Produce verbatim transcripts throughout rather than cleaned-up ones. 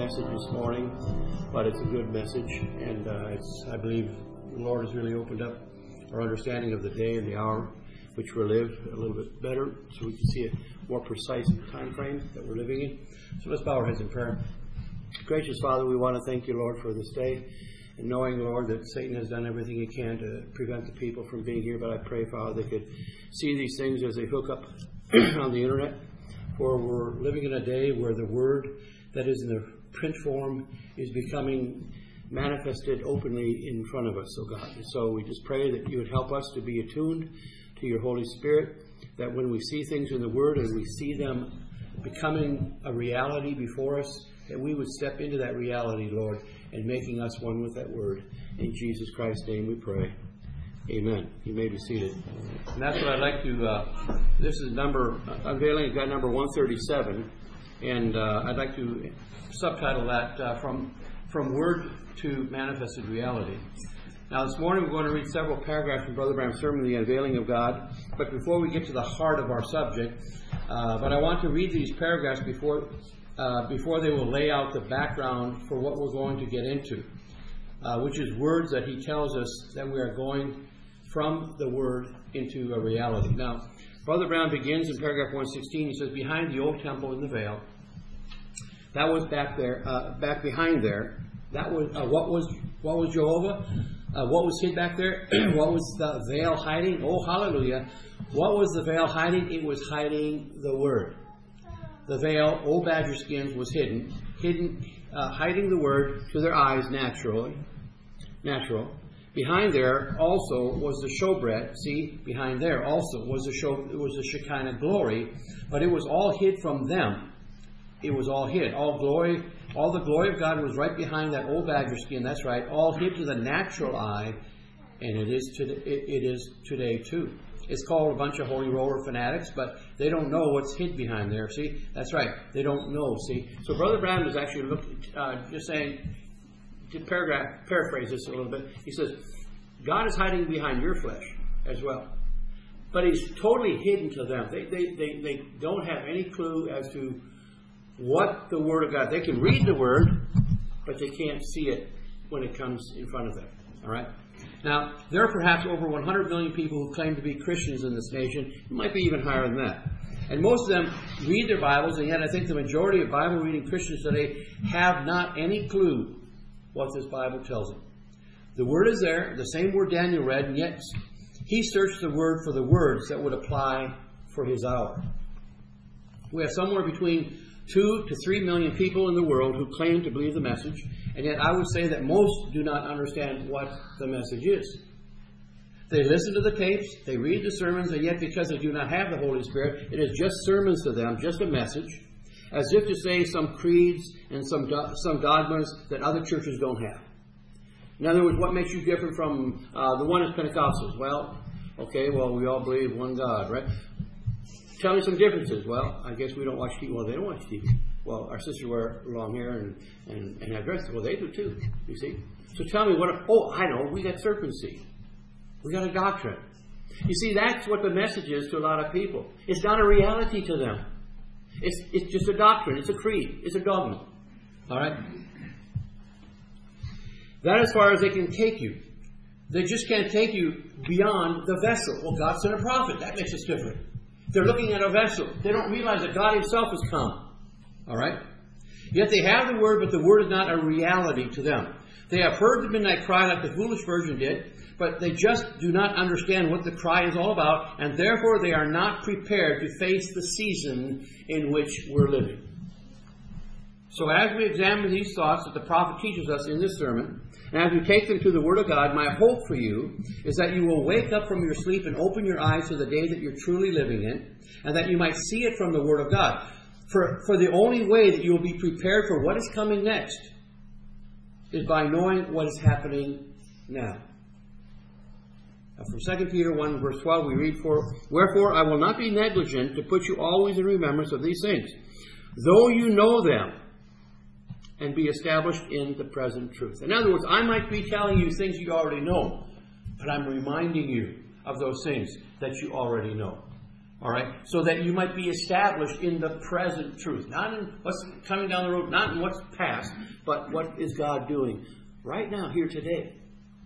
message this morning, but it's a good message, and uh, it's, I believe the Lord has really opened up our understanding of the day and the hour which we live a little bit better, so we can see a more precise time frame that we're living in. So let's bow our heads in prayer. Gracious Father, we want to thank you, Lord, for this day, and knowing, Lord, that Satan has done everything he can to prevent the people from being here, but I pray, Father, they could see these things as they hook up on the internet, for we're living in a day where the Word that is in the print form is becoming manifested openly in front of us, oh God. And so we just pray that you would help us to be attuned to your Holy Spirit, that when we see things in the Word and we see them becoming a reality before us, that we would step into that reality, Lord, and making us one with that Word. In Jesus Christ's name we pray. Amen. You may be seated. And that's what I'd like to, uh, this is number, uh, unveiling, got number one thirty-seven, and uh, I'd like to subtitle that uh, from, from Word to Manifested Reality. Now this morning we're going to read several paragraphs from Brother Branham's sermon, The Unveiling of God, but before we get to the heart of our subject, uh, but I want to read these paragraphs before uh, before they will lay out the background for what we're going to get into, uh, which is words that he tells us that we are going from the Word into a reality. Now, Brother Branham begins in paragraph one sixteen. He says, behind the old temple in the veil, that was back there, uh, back behind there. That was uh, what was what was Jehovah? Uh, what was hid back there? What was the veil hiding? Oh, hallelujah! What was the veil hiding? It was hiding the Word. The veil, old badger skins, was hidden, hidden, uh, hiding the Word to their eyes naturally, natural. Behind there also was the showbread. See, behind there also was the show. It was the Shekinah glory, but it was all hid from them. It was all hid. All glory, all the glory of God was right behind that old badger skin. That's right. All hid to the natural eye, and it is today. It, it is today too. It's called a bunch of holy roller fanatics, but they don't know what's hid behind there. See, that's right. They don't know. See, so Brother Branham is actually looking, uh, just saying. To paragraph, paraphrase this a little bit. He says, God is hiding behind your flesh as well. But He's totally hidden to them. They, they, they, they don't have any clue as to what the Word of God. They can read the Word, but they can't see it when it comes in front of them. All right? Now, there are perhaps over one hundred million people who claim to be Christians in this nation. It might be even higher than that. And most of them read their Bibles, and yet I think the majority of Bible-reading Christians today have not any clue what this Bible tells them. The Word is there, the same word Daniel read, and yet he searched the Word for the words that would apply for his hour. We have somewhere between two to three million people in the world who claim to believe the message, and yet I would say that most do not understand what the message is. They listen to the tapes, they read the sermons, and yet because they do not have the Holy Spirit, it is just sermons to them, just a message, as if to say some creeds and some do- some dogmas that other churches don't have. In other words, what makes you different from uh, the one is Pentecostals? Well, okay, well, we all believe one God, right? Tell me some differences. Well, I guess we don't watch T V. Well, they don't watch T V. Well, our sisters wear long hair and, and, and have dresses. Well, they do too, you see. So tell me what, oh, I know, we got serpent seed. We got a doctrine. You see, that's what the message is to a lot of people. It's not a reality to them. It's it's just a doctrine. It's a creed. It's a dogma. All right? That as far as they can take you. They just can't take you beyond the vessel. Well, God sent a prophet. That makes us different. They're looking at a vessel. They don't realize that God Himself has come. All right? Yet they have the Word, but the Word is not a reality to them. They have heard the midnight cry like the foolish virgin did, but they just do not understand what the cry is all about, and therefore they are not prepared to face the season in which we're living. So as we examine these thoughts that the prophet teaches us in this sermon, and as we take them to the Word of God, my hope for you is that you will wake up from your sleep and open your eyes to the day that you're truly living in, and that you might see it from the Word of God. For, for the only way that you will be prepared for what is coming next is by knowing what is happening now. Now from Second Peter one, verse twelve, we read, "For wherefore I will not be negligent to put you always in remembrance of these things, though you know them, and be established in the present truth." In other words, I might be telling you things you already know, but I'm reminding you of those things that you already know. All right? So that you might be established in the present truth. Not in what's coming down the road, not in what's past, but what is God doing right now, here today.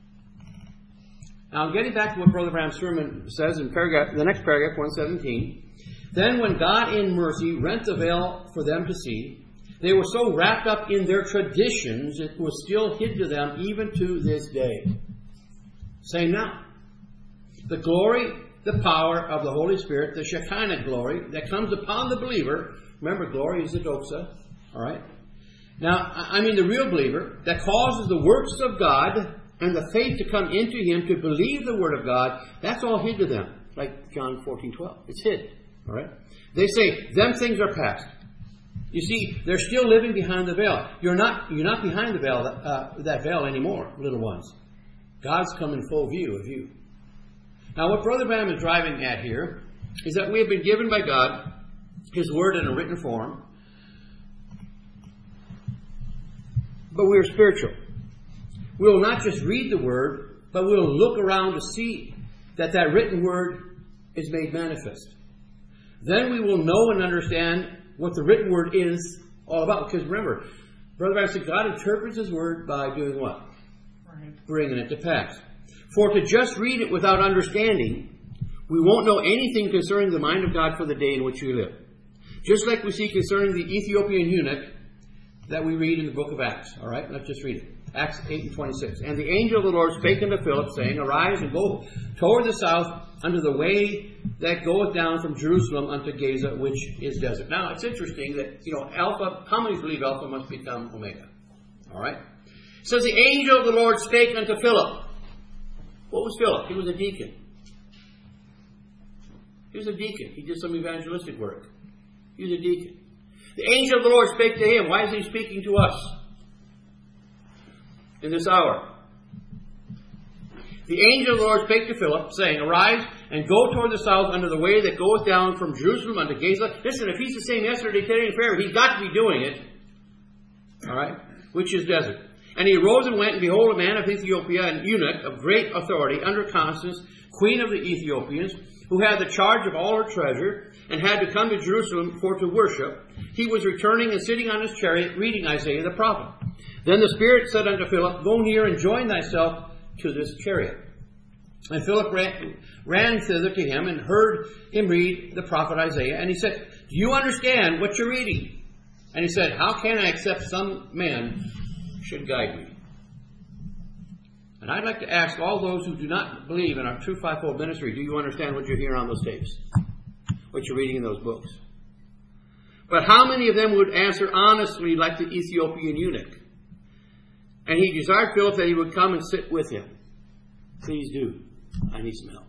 Now, getting back to what Brother Branham's sermon says in paragraph, the next paragraph, one seventeen. Then when God in mercy rent the veil for them to see, they were so wrapped up in their traditions, it was still hid to them even to this day. Same now. The glory, the power of the Holy Spirit, the Shekinah glory that comes upon the believer. Remember, glory is the doxa. All right? Now, I mean the real believer that causes the works of God and the faith to come into him to believe the Word of God. That's all hid to them. Like John fourteen twelve. It's hid. All right? They say, them things are past. You see, they're still living behind the veil. You're not, you're not behind the veil, uh, that veil anymore, little ones. God's come in full view of you. Now, what Brother Branham is driving at here is that we have been given by God His Word in a written form, but we are spiritual. We will not just read the Word, but we will look around to see that that written Word is made manifest. Then we will know and understand what the written Word is all about. Because remember, Brother Branham said God interprets His Word by doing what? Right. Bringing it to pass. For to just read it without understanding, we won't know anything concerning the mind of God for the day in which we live. Just like we see concerning the Ethiopian eunuch that we read in the book of Acts. All right, let's just read it. Acts eight and twenty-six. And the angel of the Lord spake unto Philip, saying, Arise and go toward the south unto the way that goeth down from Jerusalem unto Gaza, which is desert. Now, it's interesting that, you know, Alpha, how many believe Alpha must become Omega? All right? It says, the angel of the Lord spake unto Philip. What was Philip? He was a deacon. He was a deacon. He did some evangelistic work. He was a deacon. The angel of the Lord spake to him. Why is he speaking to us in this hour? The angel of the Lord spake to Philip, saying, Arise and go toward the south unto the way that goeth down from Jerusalem unto Gaza. Listen, if he's the same yesterday, today, and forever, he's got to be doing it. All right? Which is desert. And he arose and went, and behold, a man of Ethiopia, an eunuch of great authority, under Constance, queen of the Ethiopians, who had the charge of all her treasure, and had to come to Jerusalem for to worship. He was returning and sitting on his chariot, reading Isaiah the prophet. Then the Spirit said unto Philip, Go near and join thyself to this chariot. And Philip ran, ran thither to him and heard him read the prophet Isaiah. And he said, Do you understand what you're reading? And he said, How can I except some man should guide me? And I'd like to ask all those who do not believe in our true fivefold ministry, do you understand what you hear on those tapes? What you're reading in those books? But how many of them would answer honestly like the Ethiopian eunuch? And he desired Philip that he would come and sit with him. Please do. I need some help.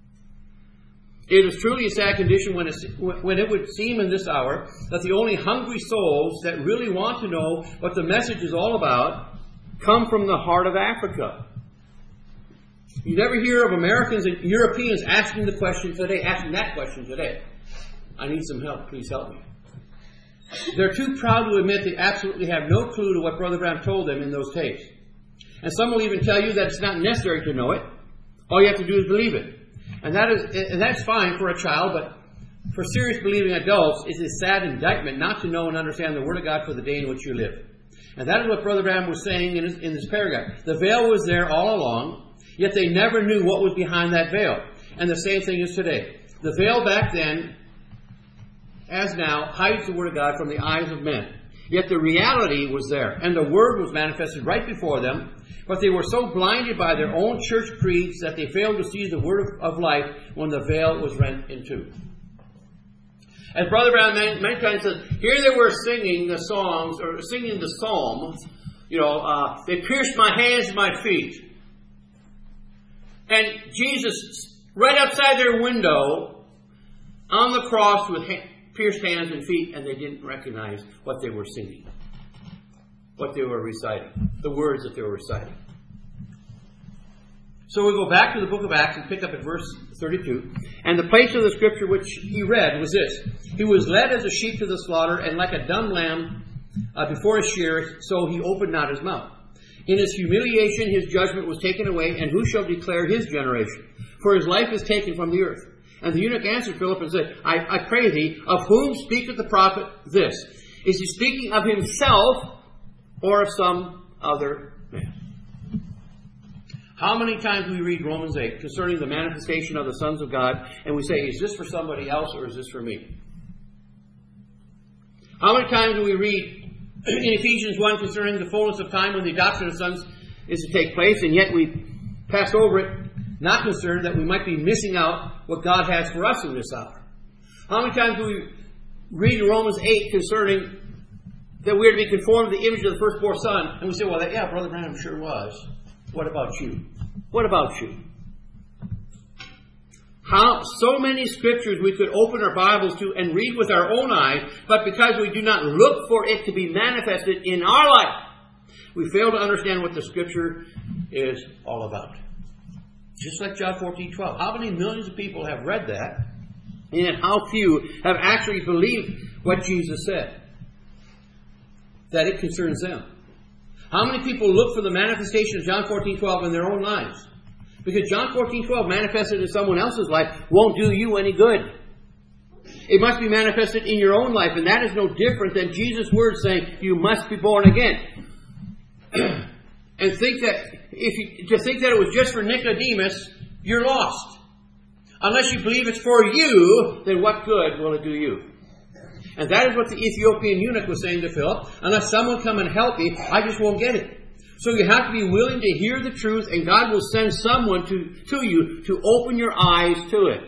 It is truly a sad condition when it, when it would seem in this hour that the only hungry souls that really want to know what the message is all about come from the heart of Africa. You never hear of Americans and Europeans asking the question today, asking that question today. I need some help. Please help me. They're too proud to admit they absolutely have no clue to what Brother Branham told them in those tapes. And some will even tell you that it's not necessary to know it. All you have to do is believe it. And that is, and that's fine for a child, but for serious believing adults, it's a sad indictment not to know and understand the Word of God for the day in which you live. And that is what Brother Branham was saying in, his, in this paragraph. The veil was there all along, yet they never knew what was behind that veil. And the same thing is today. The veil back then, as now, hides the Word of God from the eyes of men. Yet the reality was there, and the Word was manifested right before them, but they were so blinded by their own church creeds that they failed to see the Word of life when the veil was rent in two. As Brother Brown many, many times says, here they were singing the songs, or singing the psalm, you know, uh, they pierced my hands and my feet. And Jesus, right outside their window, on the cross with ha- pierced hands and feet, and they didn't recognize what they were singing, what they were reciting, the words that they were reciting. So we go back to the book of Acts and pick up at verse thirty-two. And the place of the scripture which he read was this. He was led as a sheep to the slaughter, and like a dumb lamb uh, before his shearers, so he opened not his mouth. In his humiliation his judgment was taken away, and who shall declare his generation? For his life is taken from the earth. And the eunuch answered Philip and said, I, I pray thee, of whom speaketh the prophet this? Is he speaking of himself or of some other man? How many times we read Romans eight concerning the manifestation of the sons of God, and we say, is this for somebody else or is this for me? How many times do we read in Ephesians one concerning the fullness of time when the adoption of sons is to take place, and yet we pass over it, not concerned that we might be missing out what God has for us in this hour? How many times do we read in Romans eight concerning that we are to be conformed to the image of the firstborn son, and we say, well, that, yeah, Brother Branham sure was. What about you? What about you? How so many scriptures we could open our Bibles to and read with our own eyes, but because we do not look for it to be manifested in our life, we fail to understand what the scripture is all about. Just like John fourteen twelve. How many millions of people have read that, and yet how few have actually believed what Jesus said? That it concerns them. How many people look for the manifestation of John fourteen twelve in their own lives? Because John fourteen twelve manifested in someone else's life won't do you any good. It must be manifested in your own life, and that is no different than Jesus' words saying, you must be born again. And think that if you, to think that it was just for Nicodemus, you're lost. Unless you believe it's for you, then what good will it do you? And that is what the Ethiopian eunuch was saying to Philip. Unless someone come and help me, I just won't get it. So you have to be willing to hear the truth, and God will send someone to, to you to open your eyes to it.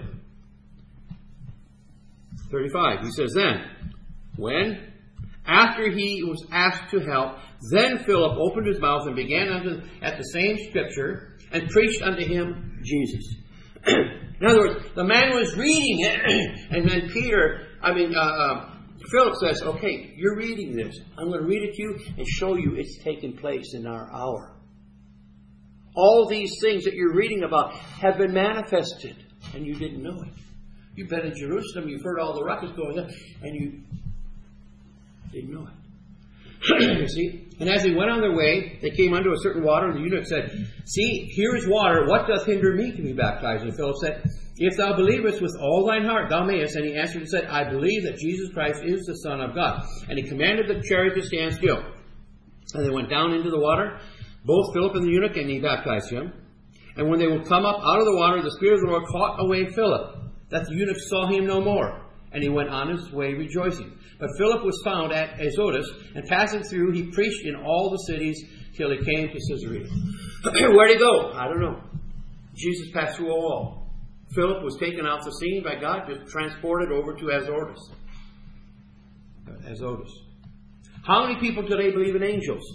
thirty-five, he says then, when, after he was asked to help, then Philip opened his mouth and began unto, at the same scripture and preached unto him Jesus. In other words, the man was reading it, and then Peter, I mean, uh, uh, Philip says, okay, you're reading this. I'm going to read it to you and show you it's taken place in our hour. All these things that you're reading about have been manifested, and you didn't know it. You've been in Jerusalem, you've heard all the ruckus going on, and you didn't know it. You see? And as they went on their way, they came unto a certain water, and the eunuch said, see, here is water. What doth hinder me to be baptized? And Philip said, if thou believest with all thine heart, thou mayest. And he answered and said, I believe that Jesus Christ is the Son of God. And he commanded the chariot to stand still. And they went down into the water, both Philip and the eunuch, and he baptized him. And when they would come up out of the water, the Spirit of the Lord caught away Philip, that the eunuch saw him no more. And he went on his way rejoicing. But Philip was found at Azotus, and passing through, he preached in all the cities till he came to Caesarea. Where'd he go? I don't know. Jesus passed through a wall. Philip was taken off the scene by God, just transported over to Azotus. Azotus. How many people today believe in angels?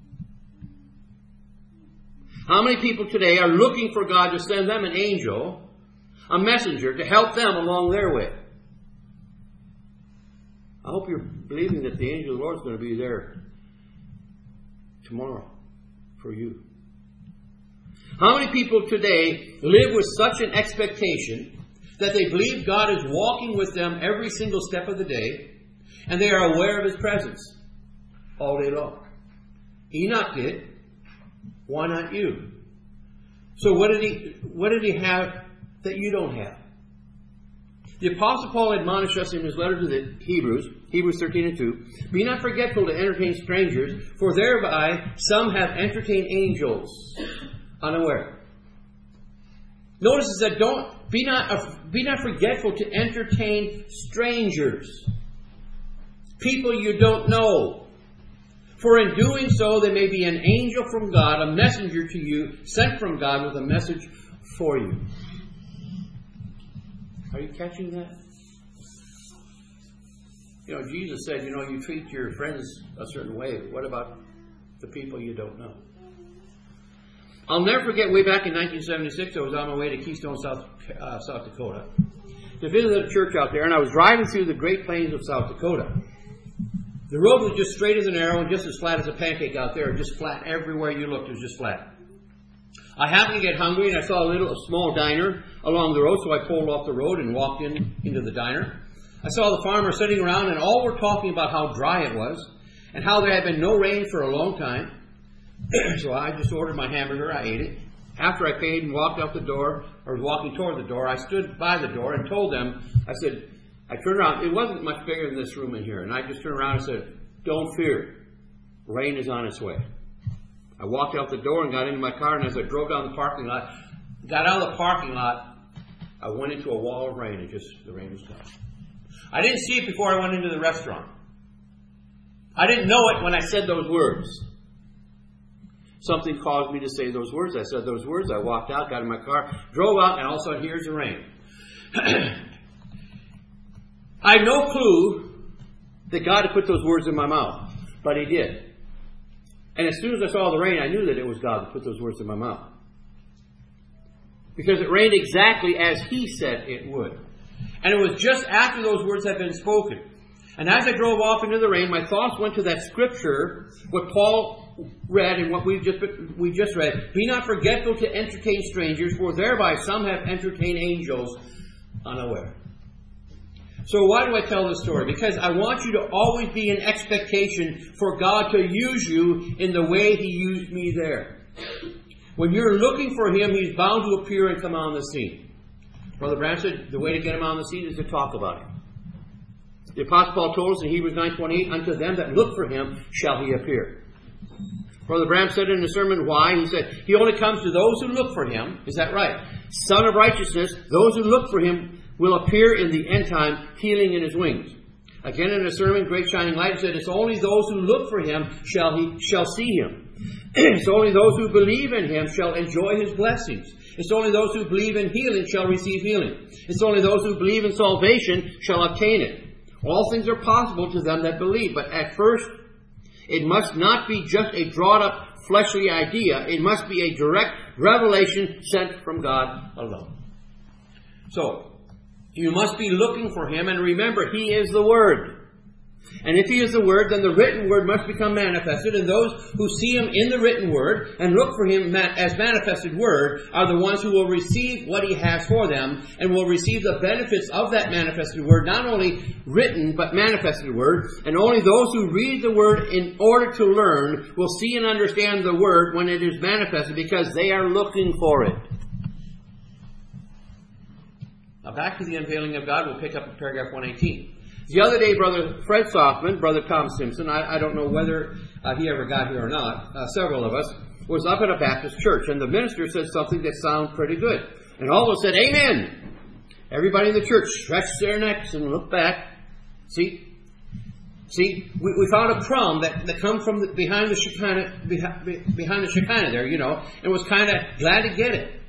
How many people today are looking for God to send them an angel, a messenger, to help them along their way? I hope you're believing that the angel of the Lord is going to be there tomorrow for you. How many people today live with such an expectation that they believe God is walking with them every single step of the day, and they are aware of His presence all day long? Enoch did. Why not you? So what did he, what did he have that you don't have? The Apostle Paul admonished us in his letter to the Hebrews, Hebrews thirteen and two, be not forgetful to entertain strangers, for thereby some have entertained angels unaware. Notice it said, don't be not be not forgetful to entertain strangers, people you don't know. For in doing so, there may be an angel from God, a messenger to you, sent from God with a message for you. Are you catching that? You know, Jesus said, you know, you treat your friends a certain way. But what about the people you don't know? I'll never forget, way back in nineteen seventy-six, I was on my way to Keystone, South, uh, South Dakota, to visit a church out there, and I was driving through the Great Plains of South Dakota. The road was just straight as an arrow and just as flat as a pancake out there, just flat. Everywhere you looked, it was just flat. I happened to get hungry, and I saw a little, a small diner along the road, so I pulled off the road and walked in into the diner. I saw the farmer sitting around, and all were talking about how dry it was and how there had been no rain for a long time. So I just ordered my hamburger. I ate it. after I paid and walked out the door, or was walking toward the door, I stood by the door and told them, I said, I turned around. It wasn't much bigger than this room in here. And I just turned around and said, don't fear. Rain is on its way. I walked out the door and got into my car, and as I drove down the parking lot, got out of the parking lot, I went into a wall of rain, and just, the rain was gone. I didn't see it before I went into the restaurant. I didn't know it when I said those words. Something caused me to say those words. I said those words. I walked out, got in my car, drove out, and all of a sudden, here's the rain. I had no clue that God had put those words in my mouth, but He did. And as soon as I saw the rain, I knew that it was God that put those words in my mouth. Because it rained exactly as He said it would. And it was just after those words had been spoken. And as I drove off into the rain, my thoughts went to that scripture, what Paul read and what we've just, we just read. Be not forgetful to entertain strangers, for thereby some have entertained angels unaware. So why do I tell this story? Because I want you to always be in expectation for God to use you in the way He used me there. When you're looking for Him, He's bound to appear and come on the scene. Brother Branham said the way to get Him on the scene is to talk about Him. The Apostle Paul told us in Hebrews nine twenty-eight, unto them that look for Him shall He appear. Brother Branham said in the sermon why, he said, He only comes to those who look for Him. Is that right? Son of righteousness, those who look for Him will appear in the end time, healing in His wings. Again in a sermon, Great Shining Light, said, it's only those who look for Him shall he shall see Him. It's only those who believe in Him shall enjoy His blessings. It's only those who believe in healing shall receive healing. It's only those who believe in salvation shall obtain it. All things are possible to them that believe, but at first it must not be just a drawn-up fleshly idea. It must be a direct revelation sent from God alone. So, you must be looking for Him, and remember, He is the Word. And if He is the Word, then the written Word must become manifested, and those who see Him in the written Word and look for Him as manifested Word are the ones who will receive what He has for them and will receive the benefits of that manifested Word, not only written but manifested Word. And only those who read the Word in order to learn will see and understand the Word when it is manifested, because they are looking for it. Now back to the unveiling of God, we'll pick up in paragraph one eighteen. The other day, Brother Fred Softman, Brother Tom Simpson, I, I don't know whether uh, he ever got here or not, uh, several of us, was up at a Baptist church, and the minister said something that sounded pretty good. And all of us said, Amen! Everybody in the church stretched their necks and looked back. See? See, we, we found a crumb that, that come from the, behind the Shekinah, behind, behind the Shekinah there, you know, and was kind of glad to get it.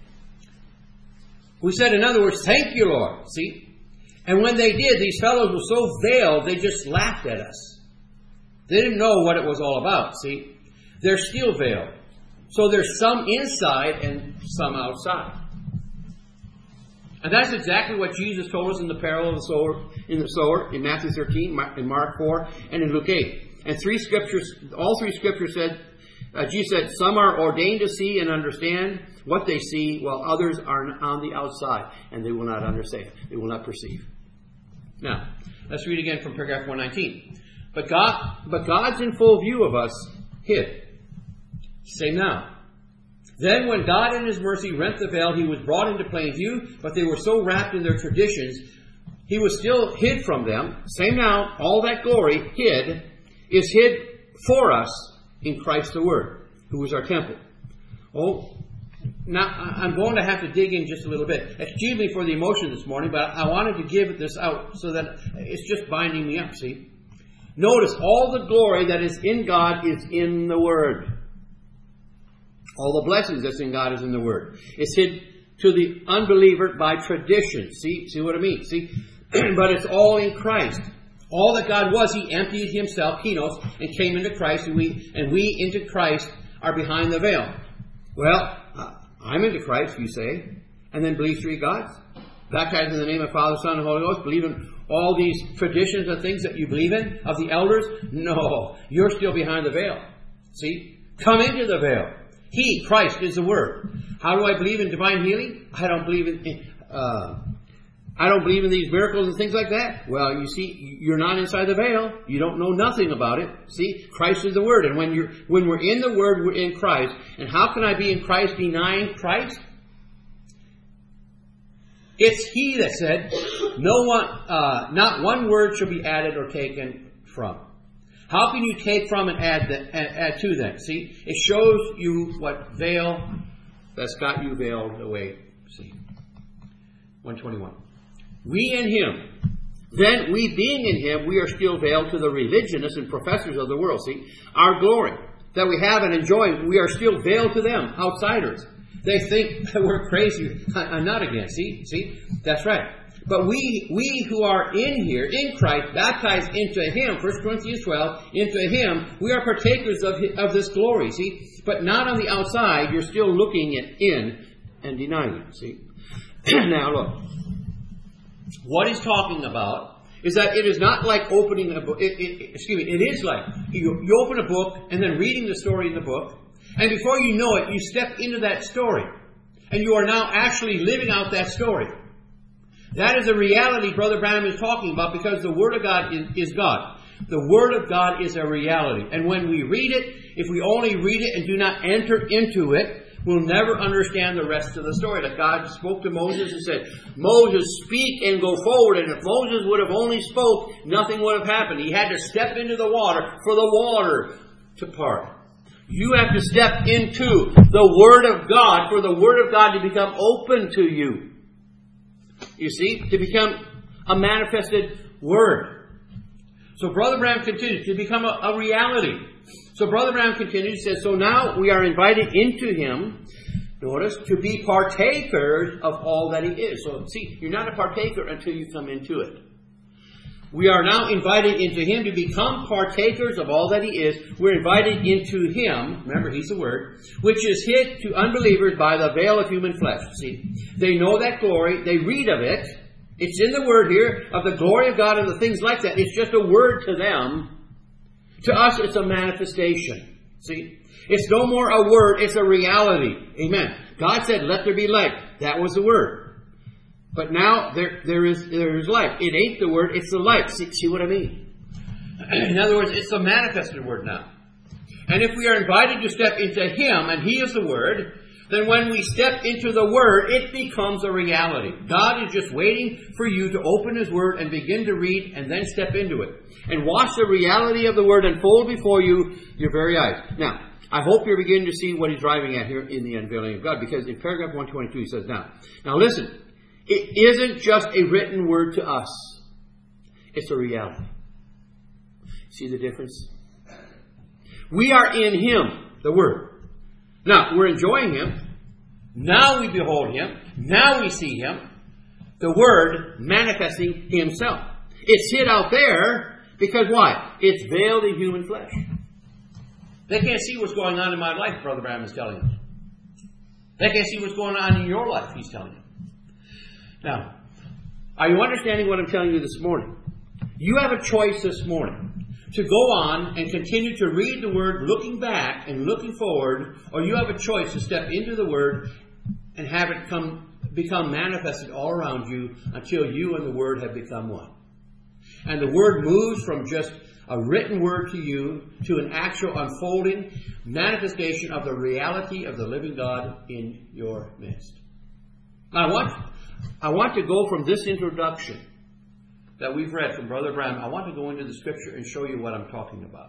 We said, in other words, thank you, Lord. See? And when they did, these fellows were so veiled, they just laughed at us. They didn't know what it was all about, see? They're still veiled. So there's some inside and some outside. And that's exactly what Jesus told us in the parable of the sower, in the sower, in Matthew thirteen, in Mark four, and in Luke eight. And three scriptures, all three scriptures said, uh, Jesus said, some are ordained to see and understand what they see, while others are on the outside, and they will not understand. They will not perceive. Now, let's read again from paragraph one nineteen. But God, but God's in full view of us, hid. Say now. Then when God in His mercy rent the veil, He was brought into plain view, but they were so wrapped in their traditions, He was still hid from them. Say now, all that glory, hid, is hid for us in Christ the Word, who is our temple. Oh, now, I'm going to have to dig in just a little bit. Excuse me for the emotion this morning, but I wanted to give this out so that it's just binding me up, see? Notice, all the glory that is in God is in the Word. All the blessings that's in God is in the Word. It's hid to the unbeliever by tradition. See? See what I mean? See? But it's all in Christ. All that God was, He emptied Himself, Kenos, and came into Christ, and we, and we into Christ are behind the veil. Well, uh, I'm into Christ, you say, and then believe three gods. Baptized in the name of Father, Son, and Holy Ghost. Believe in all these traditions and things that you believe in of the elders. No, you're still behind the veil. See? Come into the veil. He, Christ, is the Word. How do I believe in divine healing? I don't believe in... Uh, I don't believe in these miracles and things like that. Well, you see, you're not inside the veil. You don't know nothing about it. See, Christ is the Word. And when you're when we're in the Word, we're in Christ. And how can I be in Christ denying Christ? It's He that said, "No one, uh, not one word shall be added or taken from." How can you take from and add, the, add, add to that? See, it shows you what veil that's got you veiled away. See, one twenty-one. We in Him, then we being in Him, we are still veiled to the religionists and professors of the world. See, our glory that we have and enjoy, we are still veiled to them, outsiders. They think that we're crazy. I'm not again. See, see, that's right. But we, we who are in here, in Christ, baptized into Him, First Corinthians twelve, into Him, we are partakers of his, of this glory. See, but not on the outside. You're still looking at in and denying it. See, now look. What he's talking about is that it is not like opening a book. It, it, excuse me, it is like you, you open a book and then reading the story in the book, and before you know it, you step into that story, and you are now actually living out that story. That is a reality Brother Branham is talking about, because the Word of God is, is God. The Word of God is a reality. And when we read it, if we only read it and do not enter into it, we'll never understand the rest of the story. That God spoke to Moses and said, "Moses, speak and go forward." And if Moses would have only spoke, nothing would have happened. He had to step into the water for the water to part. You have to step into the Word of God for the Word of God to become open to you. You see, to become a manifested Word. So Brother Branham continues to become a, a reality. So Brother Branham continues, says, so now we are invited into Him, notice, to be partakers of all that He is. So see, you're not a partaker until you come into it. We are now invited into Him to become partakers of all that He is. We're invited into Him, remember He's the Word, which is hid to unbelievers by the veil of human flesh. See, they know that glory, they read of it. It's in the Word here, of the glory of God and the things like that. It's just a word to them. To us, it's a manifestation. See? It's no more a word, it's a reality. Amen. God said, "Let there be light." That was the word. But now, there, there is there is light. It ain't the word, it's the light. See, see what I mean? In other words, it's a manifested word now. And if we are invited to step into Him, and He is the Word, then when we step into the Word, it becomes a reality. God is just waiting for you to open His Word and begin to read and then step into it. And watch the reality of the Word unfold before you, your very eyes. Now, I hope you're beginning to see what he's driving at here in the unveiling of God. Because in paragraph one twenty-two he says, now, now listen, it isn't just a written word to us. It's a reality. See the difference? We are in Him, the Word. Now, we're enjoying Him. Now we behold Him. Now we see Him. The Word manifesting Himself. It's hid out there because why? It's veiled in human flesh. They can't see what's going on in my life, Brother Branham is telling us. They can't see what's going on in your life, he's telling you. Now, are you understanding what I'm telling you this morning? You have a choice this morning to go on and continue to read the Word, looking back and looking forward, or you have a choice to step into the Word and have it come become manifested all around you until you and the Word have become one. And the Word moves from just a written word to you to an actual unfolding manifestation of the reality of the living God in your midst. Now, I want, I want to go from this introduction that we've read from Brother Branham, I want to go into the Scripture and show you what I'm talking about.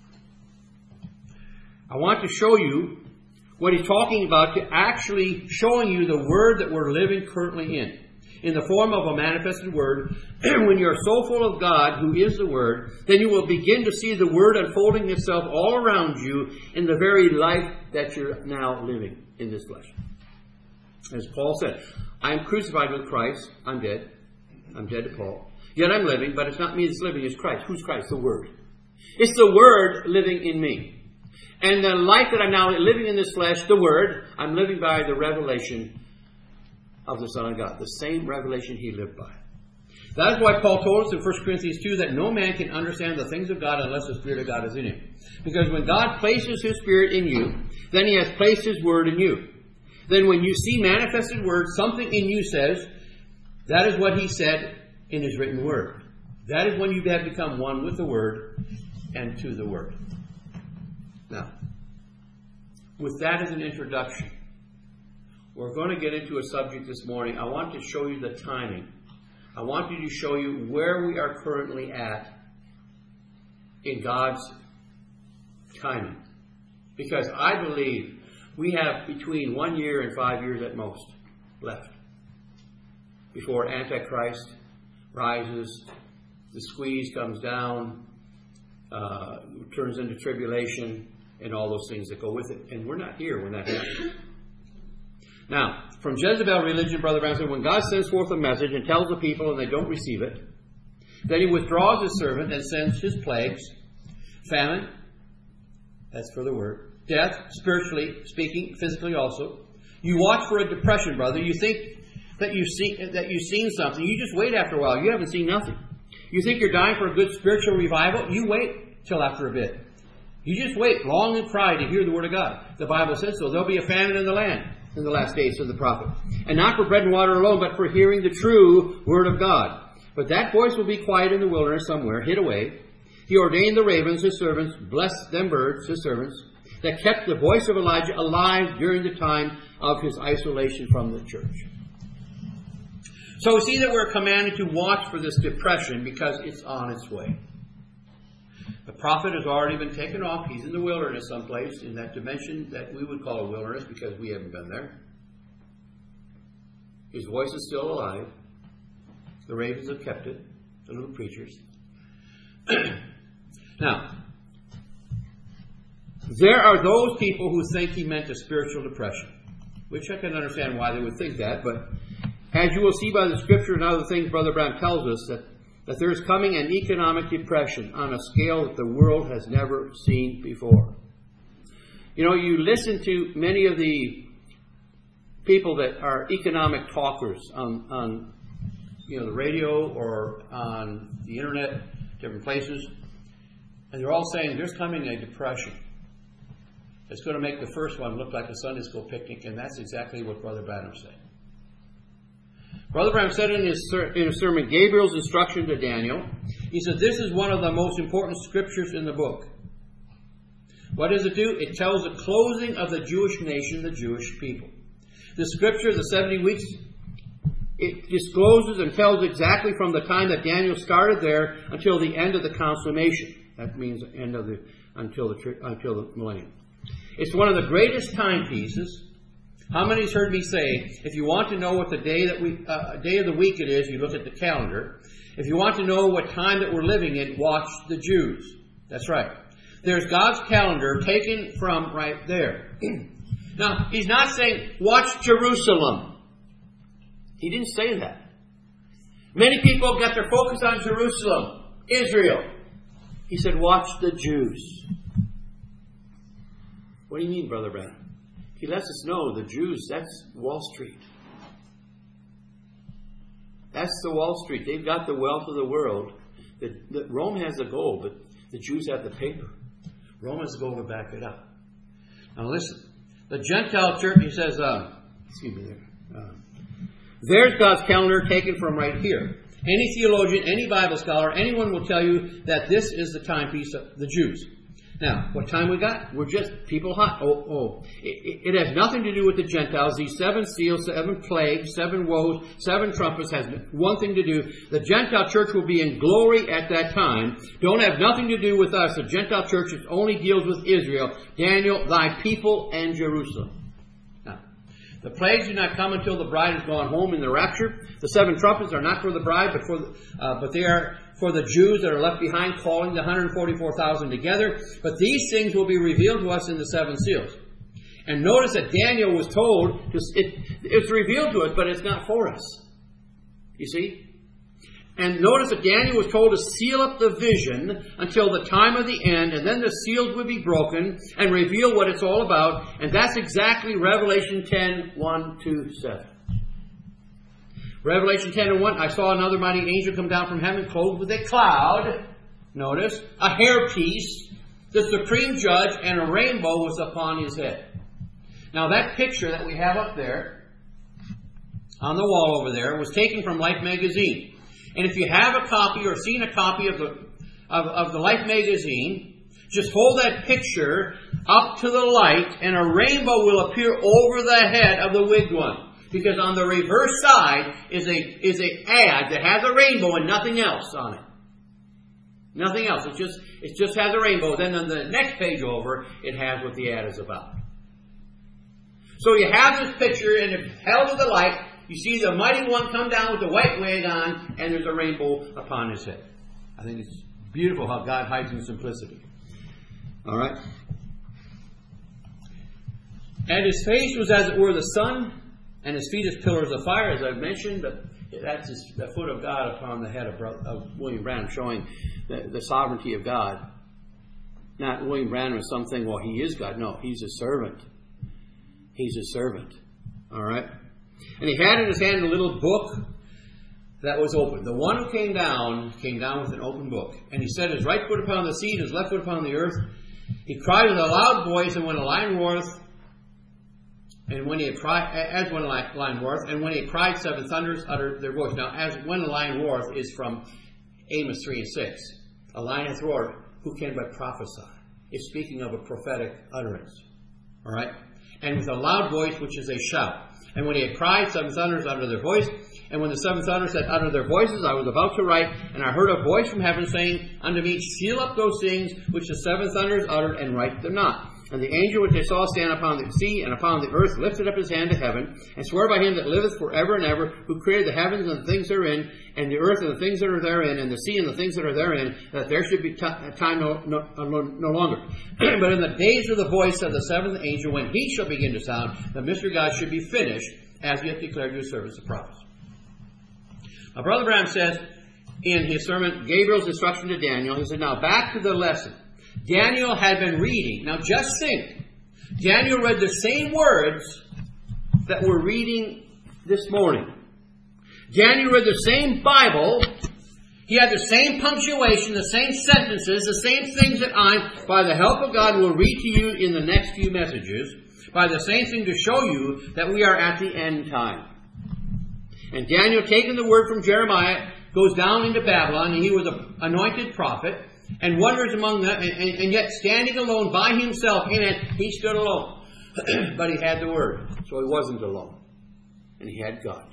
I want to show you what he's talking about, to actually showing you the Word that we're living currently in, in the form of a manifested Word. When you're so full of God, who is the Word, then you will begin to see the Word unfolding itself all around you in the very life that you're now living in this flesh. As Paul said, I am crucified with Christ. I'm dead. I'm dead to Paul. Yet I'm living, but it's not me that's living, it's Christ. Who's Christ? The Word. It's the Word living in me. And the life that I'm now living in this flesh, the Word, I'm living by the revelation of the Son of God. The same revelation He lived by. That is why Paul told us in First Corinthians two that no man can understand the things of God unless the Spirit of God is in him. Because when God places His Spirit in you, then He has placed His Word in you. Then when you see manifested Word, something in you says, That is what he said in his written word. That is when you have become one with the word and to the word. Now, with that as an introduction, we're going to get into a subject this morning. I want to show you the timing. I want you to show you where we are currently at in God's timing. Because I believe we have between one year and five years at most left before Antichrist rises, the squeeze comes down, uh, turns into tribulation, and all those things that go with it. And we're not here when that happens. Now, from Jezebel religion, Brother Branham said, when God sends forth a message and tells the people and they don't receive it, then he withdraws his servant and sends his plagues, famine, that's for the word, death, spiritually speaking, physically also. You watch for a depression, brother. You think that you've seen, that you've seen something. You just wait after a while. You haven't seen nothing. You think you're dying for a good spiritual revival. You wait till after a bit. You just wait, long and cry to hear the word of God. The Bible says so. There'll be a famine in the land in the last days, said the prophet. And not for bread and water alone, but for hearing the true word of God. But that voice will be quiet in the wilderness somewhere, hid away. He ordained the ravens, his servants, blessed them birds, his servants, that kept the voice of Elijah alive during the time of his isolation from the church. So we see that we're commanded to watch for this depression because it's on its way. The prophet has already been taken off. He's in the wilderness someplace, in that dimension that we would call a wilderness because we haven't been there. His voice is still alive. The ravens have kept it, the little preachers. Now, there are those people who think he meant a spiritual depression, which I can understand why they would think that, but as you will see by the scripture and other things, Brother Brown tells us that, that there is coming an economic depression on a scale that the world has never seen before. You know, you listen to many of the people that are economic talkers on, on you know, the radio or on the internet, different places, and they're all saying there's coming a depression. It's going to make the first one look like a Sunday school picnic, and that's exactly what Brother Branham said. Brother Branham said in his, in his sermon, Gabriel's instruction to Daniel, he said, this is one of the most important scriptures in the book. What does it do? It tells the closing of the Jewish nation, the Jewish people. The scripture, the seventy weeks, it discloses and tells exactly from the time that Daniel started there until the end of the consummation. That means the end of the, until the, until the millennium. It's one of the greatest timepieces. How many has heard me say, if you want to know what the day that we uh, day of the week it is, you look at the calendar. If you want to know what time that we're living in, watch the Jews. That's right. There's God's calendar taken from right there. Now, he's not saying, watch Jerusalem. He didn't say that. Many people got their focus on Jerusalem, Israel. He said, watch the Jews. What do you mean, Brother Branham? He lets us know the Jews, that's Wall Street. That's the Wall Street. They've got the wealth of the world. The, the, Rome has the gold, but the Jews have the paper. Rome has the gold to back it up. Now listen. The Gentile church, he says, uh, excuse me there. Uh, there's God's calendar taken from right here. Any theologian, any Bible scholar, anyone will tell you that this is the timepiece of the Jews. Now, what time we got? We're just people hot. Oh, oh. It, it has nothing to do with the Gentiles. These seven seals, seven plagues, seven woes, seven trumpets has one thing to do. The Gentile church will be in glory at that time. Don't have nothing to do with us. The Gentile church only deals with Israel. Daniel, thy people, and Jerusalem. Now, the plagues do not come until the bride has gone home in the rapture. The seven trumpets are not for the bride, but for the, uh, but they are for the Jews that are left behind, calling the one hundred forty-four thousand together. But these things will be revealed to us in the seven seals. And notice that Daniel was told, it, it's revealed to us, but it's not for us. You see? And notice that Daniel was told to seal up the vision until the time of the end, and then the seals would be broken and reveal what it's all about. And that's exactly Revelation ten, one, two, seven. Revelation ten and one, I saw another mighty angel come down from heaven, clothed with a cloud. Notice, a hairpiece, the supreme judge, and a rainbow was upon his head. Now that picture that we have up there, on the wall over there was taken from Life magazine. And if you have a copy or seen a copy of the of, of the Life magazine, just hold that picture up to the light and a rainbow will appear over the head of the wigged one. Because on the reverse side is a is a ad that has a rainbow and nothing else on it. Nothing else. It just it just has a rainbow. Then on the next page over, it has what the ad is about. So you have this picture and it's held to the light. You see the mighty one come down with the white wig on, and there's a rainbow upon his head. I think it's beautiful how God hides in simplicity. All right. And his face was as it were the sun, and his feet as pillars of fire, as I've mentioned. But that's his, the foot of God upon the head of, of William Branham, showing the, the sovereignty of God. Not William Branham as something, well, he is God. No, he's a servant. He's a servant. All right. And he had in his hand a little book that was open. The one who came down, came down with an open book. And he set his right foot upon the sea, his left foot upon the earth. He cried with a loud voice, and when a lion roareth, and when he had cried, as when a lion roareth, and when he had cried, seven thunders uttered their voice. Now, as when a lion roareth is from Amos three and six. A lion hath roared, who can but prophesy? It's speaking of a prophetic utterance. All right? And with a loud voice, which is a shout. And when he had cried, seven thunders uttered their voice. And when the seven thunders had uttered their voices, I was about to write, and I heard a voice from heaven saying unto me, seal up those things which the seven thunders uttered, and write them not. And the angel which I saw stand upon the sea and upon the earth lifted up his hand to heaven, and swore by him that liveth for ever and ever, who created the heavens and the things therein, and the earth and the things that are therein, and the sea and the things that are therein, that there should be t- time no, no, no longer. But in the days of the voice of the seventh angel, when he shall begin to sound, the mystery of God should be finished, as yet declared to his servants the prophets. Now, Brother Branham says in his sermon, Gabriel's instruction to Daniel, he said, now back to the lesson. Daniel had been reading. Now just think. Daniel read the same words that we're reading this morning. Daniel read the same Bible. He had the same punctuation, the same sentences, the same things that I, by the help of God, will read to you in the next few messages. By the same thing to show you that we are at the end time. And Daniel, taking the word from Jeremiah, goes down into Babylon, and he was an anointed prophet, and wanders among them, and, and, and yet standing alone by himself in it, he stood alone. But he had the word, so he wasn't alone. And he had God.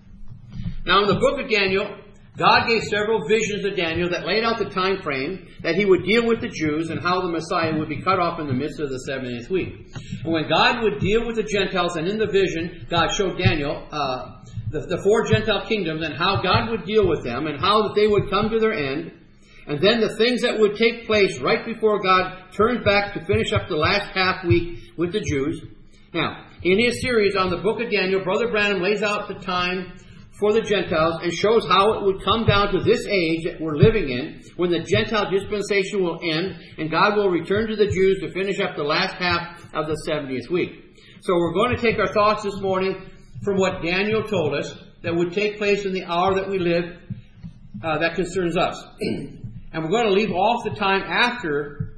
Now in the book of Daniel, God gave several visions to Daniel that laid out the time frame that he would deal with the Jews and how the Messiah would be cut off in the midst of the seventieth week. And when God would deal with the Gentiles, and in the vision, God showed Daniel uh, the, the four Gentile kingdoms and how God would deal with them and how that they would come to their end. And then the things that would take place right before God turned back to finish up the last half week with the Jews. Now, in his series on the book of Daniel, Brother Branham lays out the time for the Gentiles and shows how it would come down to this age that we're living in, when the Gentile dispensation will end and God will return to the Jews to finish up the last half of the seventieth week. So we're going to take our thoughts this morning from what Daniel told us that would take place in the hour that we live uh, that concerns us. And we're going to leave off the time after,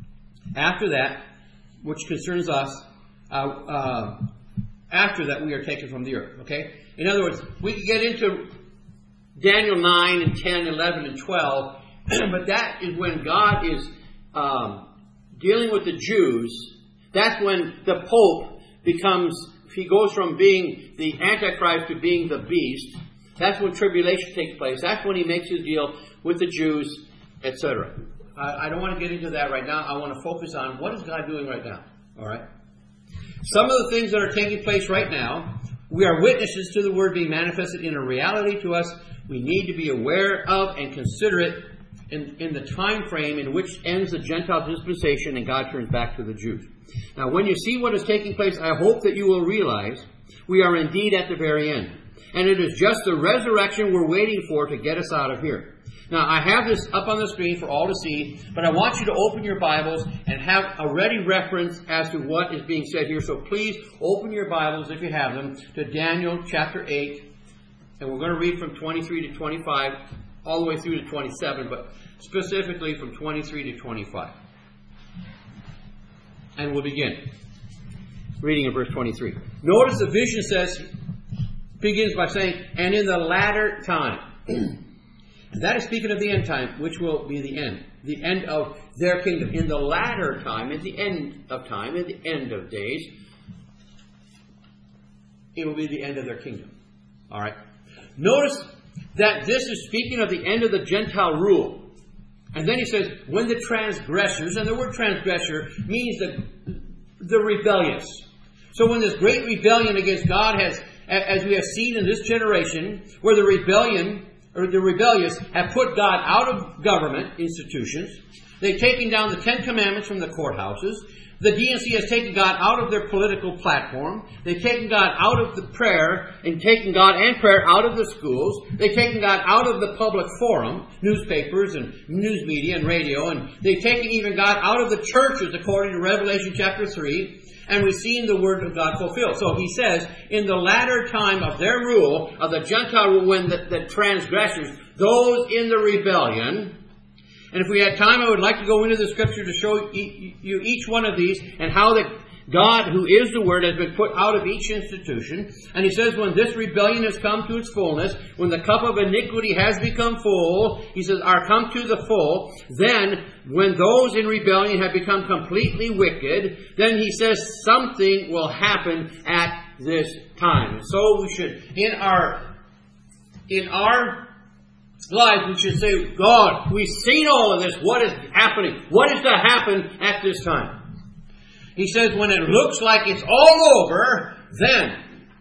after that, which concerns us, uh, uh, after that we are taken from the earth. Okay? In other words, we can get into Daniel nine and ten, eleven and twelve, but that is when God is um, dealing with the Jews. That's when the Pope becomes, he goes from being the Antichrist to being the beast. That's when tribulation takes place. That's when he makes his deal with the Jews, et cetera. I, I don't want to get into that right now. I want to focus on what is God doing right now. All right? Some of the things that are taking place right now, we are witnesses to the Word being manifested in a reality to us. We need to be aware of and consider it in, in the time frame in which ends the Gentile dispensation and God turns back to the Jews. Now, when you see what is taking place, I hope that you will realize we are indeed at the very end. And it is just the resurrection we're waiting for to get us out of here. Now, I have this up on the screen for all to see, but I want you to open your Bibles and have a ready reference as to what is being said here. So please open your Bibles, if you have them, to Daniel chapter eight. And we're going to read from twenty-three to twenty-five, all the way through to twenty-seven, but specifically from twenty-three to twenty-five. And we'll begin reading in verse twenty-three. Notice the vision says, begins by saying, and in the latter time. And that is speaking of the end time, which will be the end. The end of their kingdom. In the latter time, at the end of time, at the end of days, it will be the end of their kingdom. All right. Notice that this is speaking of the end of the Gentile rule. And then he says, when the transgressors, and the word transgressor means the, the rebellious. So when this great rebellion against God has, as we have seen in this generation, where the rebellion, or the rebellious, have put God out of government institutions, they've taken down the Ten Commandments from the courthouses, the D N C has taken God out of their political platform. They've taken God out of the prayer and taken God and prayer out of the schools. They've taken God out of the public forum, newspapers and news media and radio. And they've taken even God out of the churches according to Revelation chapter three. And we've seen the word of God fulfilled. So he says, in the latter time of their rule, of the Gentile rule, when the, the transgressors, those in the rebellion. And if we had time, I would like to go into the Scripture to show you each one of these and how that God, who is the Word, has been put out of each institution. And he says, when this rebellion has come to its fullness, when the cup of iniquity has become full, he says, are come to the full, then when those in rebellion have become completely wicked, then he says something will happen at this time. And so we should, in our, in our life, we should say, God, we've seen all of this. What is happening? What is to happen at this time? He says, when it looks like it's all over, then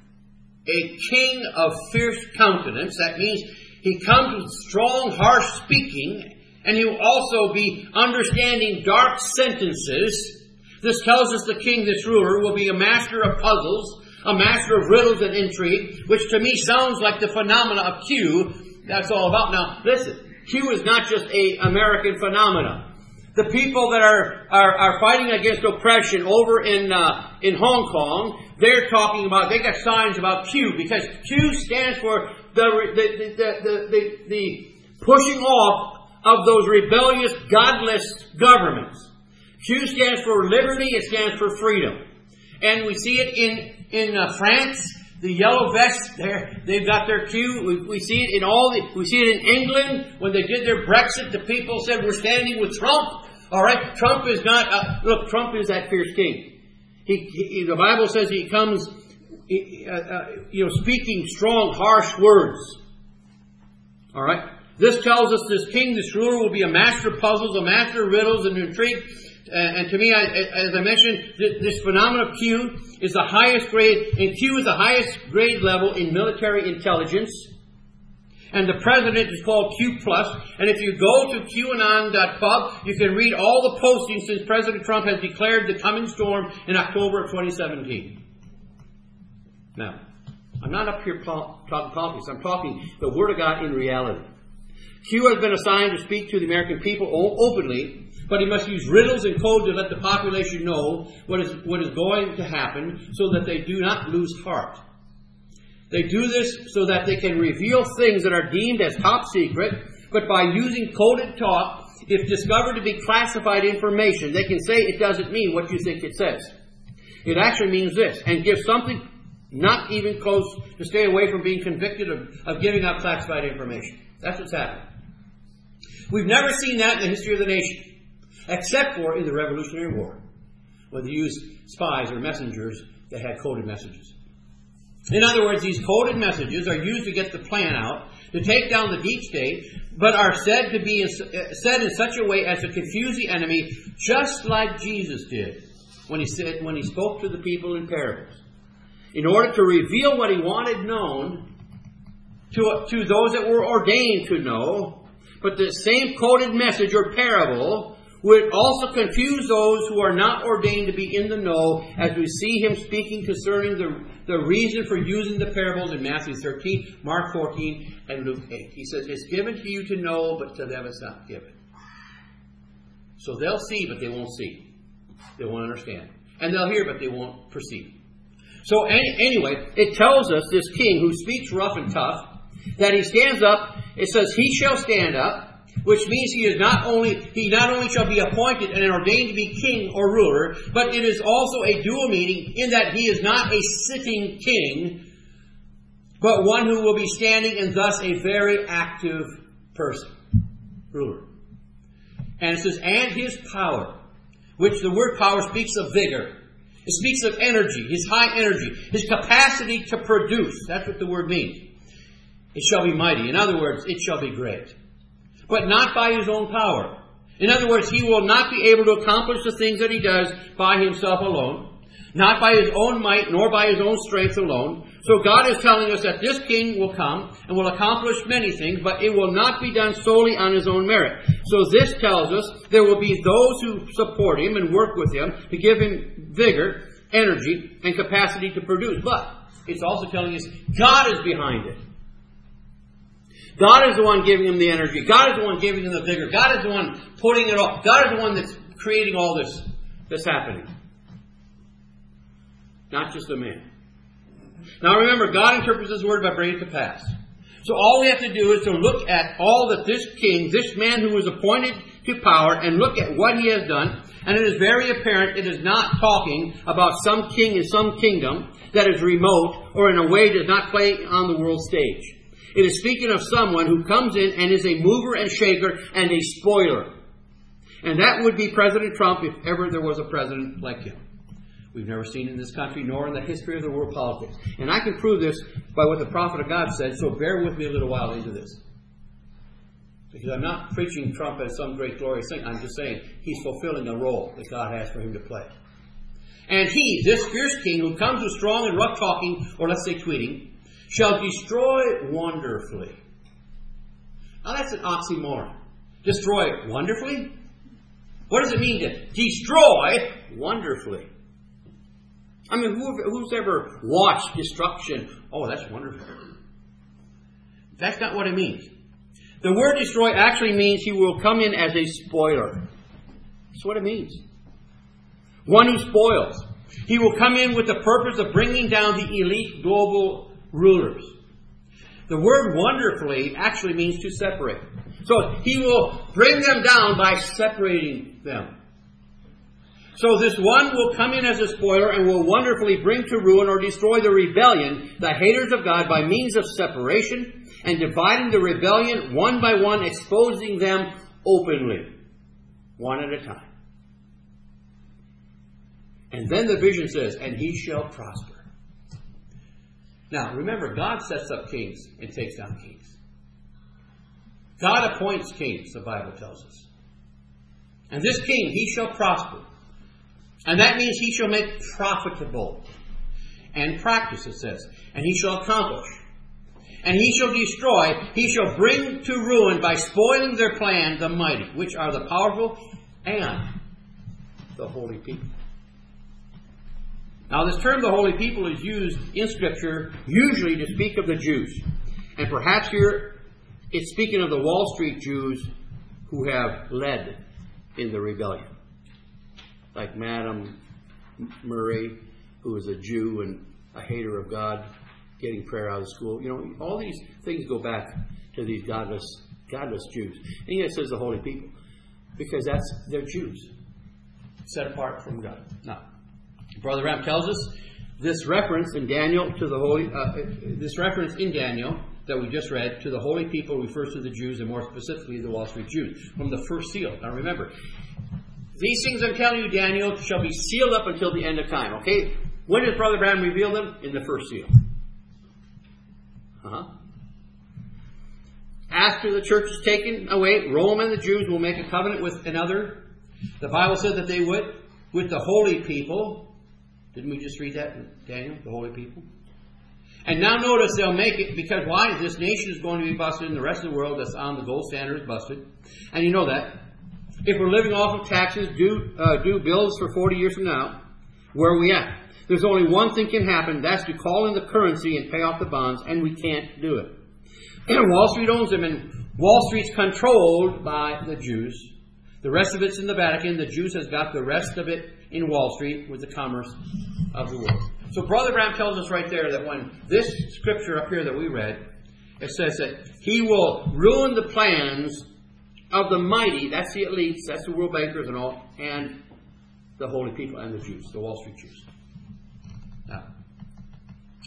a king of fierce countenance, that means he comes with strong, harsh speaking, and he will also be understanding dark sentences. This tells us the king, this ruler, will be a master of puzzles, a master of riddles and intrigue, which to me sounds like the phenomena of Q. That's all about. Now, listen, Q is not just a American phenomenon. The people that are, are, are fighting against oppression over in uh, in Hong Kong, they're talking about, they got signs about Q, because Q stands for the the the the, the, the pushing off of those rebellious, godless governments. Q stands for liberty, it stands for freedom. And we see it in, in uh, France. The yellow vests, there they've got their Q. We, we see it in all the. We see it in England when they did their Brexit. The people said, "We're standing with Trump." All right, Trump is not. Uh, look, Trump is that fierce king. He, he the Bible says he comes, uh, uh, you know, speaking strong, harsh words. All right. This tells us this king, this ruler, will be a master of puzzles, a master of riddles and intrigue. Uh, and to me, I, as I mentioned, this phenomenon of Q is the highest grade, and Q is the highest grade level in military intelligence. And the president is called Q plus. And if you go to QAnon dot pub, you can read all the postings since President Trump has declared the coming storm in October of twenty seventeen. Now, I'm not up here talking politics. I'm talking the Word of God in reality. Q has been assigned to speak to the American people openly, but he must use riddles and code to let the population know what is what is going to happen so that they do not lose heart. They do this so that they can reveal things that are deemed as top secret, but by using coded talk, if discovered to be classified information, they can say it doesn't mean what you think it says. It actually means this, and give something not even close to stay away from being convicted of, of giving out classified information. That's what's happening. We've never seen that in the history of the nation, except for in the Revolutionary War, when they used spies or messengers that had coded messages. In other words, these coded messages are used to get the plan out, to take down the deep state, but are said to be said in such a way as to confuse the enemy, just like Jesus did when he said when he spoke to the people in parables, in order to reveal what he wanted known to to those that were ordained to know. But the same coded message or parable would also confuse those who are not ordained to be in the know, as we see him speaking concerning the, the reason for using the parables in Matthew thirteen, Mark fourteen, and Luke eight. He says, it's given to you to know, but to them it's not given. So they'll see, but they won't see. They won't understand. And they'll hear, but they won't perceive. So any, anyway, it tells us this king who speaks rough and tough, that he stands up. It says, he shall stand up. Which means he is not only he not only shall be appointed and ordained to be king or ruler, but it is also a dual meaning in that he is not a sitting king, but one who will be standing and thus a very active person, ruler. And it says, and his power, which the word power speaks of vigor. It speaks of energy, his high energy, his capacity to produce. That's what the word means. It shall be mighty. In other words, it shall be great. But not by his own power. In other words, he will not be able to accomplish the things that he does by himself alone. Not by his own might, nor by his own strength alone. So God is telling us that this king will come and will accomplish many things, but it will not be done solely on his own merit. So this tells us there will be those who support him and work with him to give him vigor, energy, and capacity to produce. But it's also telling us God is behind it. God is the one giving him the energy. God is the one giving him the vigor. God is the one putting it all. God is the one that's creating all this that's happening. Not just a man. Now remember, God interprets His word by bringing it to pass. So all we have to do is to look at all that this king, this man who was appointed to power, and look at what he has done. And it is very apparent it is not talking about some king in some kingdom that is remote or in a way does not play on the world stage. It is speaking of someone who comes in and is a mover and shaker and a spoiler. And that would be President Trump if ever there was a president like him. We've never seen in this country nor in the history of the world politics. And I can prove this by what the prophet of God said, so bear with me a little while into this. Because I'm not preaching Trump as some great glorious thing. I'm just saying he's fulfilling a role that God has for him to play. And he, this fierce king who comes with strong and rough talking, or let's say tweeting, shall destroy wonderfully. Now that's an oxymoron. Destroy wonderfully? What does it mean to destroy wonderfully? I mean, who, who's ever watched destruction? Oh, that's wonderful. That's not what it means. The word destroy actually means he will come in as a spoiler. That's what it means. One who spoils. He will come in with the purpose of bringing down the elite global rulers. The word wonderfully actually means to separate. So he will bring them down by separating them. So this one will come in as a spoiler and will wonderfully bring to ruin or destroy the rebellion, the haters of God, by means of separation and dividing the rebellion one by one, exposing them openly, one at a time. And then the vision says, and he shall prosper. Now, remember, God sets up kings and takes down kings. God appoints kings, the Bible tells us. And this king, he shall prosper. And that means he shall make profitable. And practice, it says. And he shall accomplish. And he shall destroy. He shall bring to ruin by spoiling their plan the mighty, which are the powerful and the holy people. Now this term, the holy people, is used in Scripture usually to speak of the Jews. And perhaps here it's speaking of the Wall Street Jews who have led in the rebellion. Like Madam Murray, who is a Jew and a hater of God, getting prayer out of school. You know, all these things go back to these godless, godless Jews. And yet it says the holy people, because that's they're Jews, set apart from God. Now, Brother Ram tells us this reference in Daniel to the holy, uh, this reference in Daniel that we just read to the holy people refers to the Jews, and more specifically the Wall Street Jews from the first seal. Now remember, these things I'm telling you, Daniel, shall be sealed up until the end of time. Okay? When does Brother Branham reveal them? In the first seal. Uh-huh. After the church is taken away, Rome and the Jews will make a covenant with another. The Bible said that they would with the holy people. Didn't we just read that in Daniel? The holy people. And now notice they'll make it because why? This nation is going to be busted and the rest of the world that's on the gold standard is busted. And you know that. If we're living off of taxes, due, uh, due bills for forty years from now, where are we at? There's only one thing can happen. That's to call in the currency and pay off the bonds, and we can't do it. And Wall Street owns them, and Wall Street's controlled by the Jews. The rest of it's in the Vatican. The Jews has got the rest of it in Wall Street with the commerce of the world. So Brother Branham tells us right there that when this scripture up here that we read, it says that he will ruin the plans of the mighty, that's the elites, that's the world bankers and all, and the holy people and the Jews, the Wall Street Jews. Now,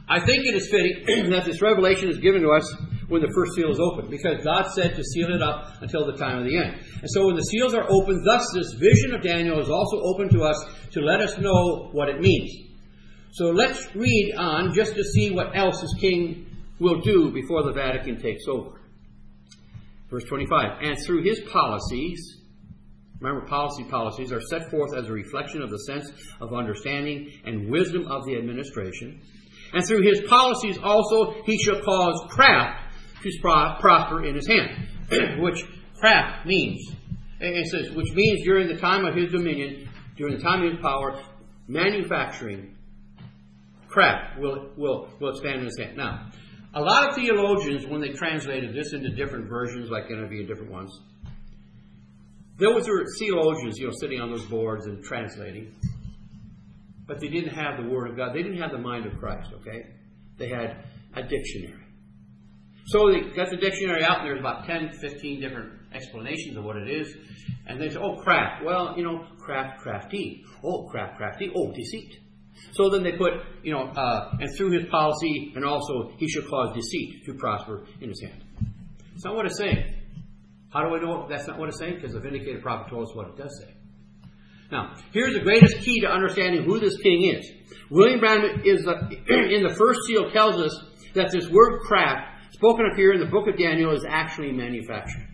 I think it is fitting that this revelation is given to us when the first seal is opened, because God said to seal it up until the time of the end. And so when the seals are opened, thus this vision of Daniel is also open to us to let us know what it means. So let's read on just to see what else this king will do before the Vatican takes over. Verse twenty-five, and through his policies, remember policy policies are set forth as a reflection of the sense of understanding and wisdom of the administration. And through his policies also he shall cause craft to prosper in his hand. Which craft means, it says, which means during the time of his dominion, during the time of his power, manufacturing craft will, will, will stand in his hand. Now, a lot of theologians, when they translated this into different versions, like N I V and different ones, there was theologians, you know, sitting on those boards and translating. But they didn't have the Word of God. They didn't have the mind of Christ, okay? They had a dictionary. So they got the dictionary out, and there's about ten, fifteen different explanations of what it is. And they say, oh, craft. Well, you know, craft, crafty. Oh, craft, crafty. Oh, deceit. So then they put, you know, uh, and through his policy, and also he shall cause deceit to prosper in his hand. That's not what it's saying. How do I know that's not what it's saying? Because the vindicated prophet told us what it does say. Now, here's the greatest key to understanding who this king is. William Branham is the, in the first seal tells us that this word craft, spoken up here in the book of Daniel, is actually manufacturing.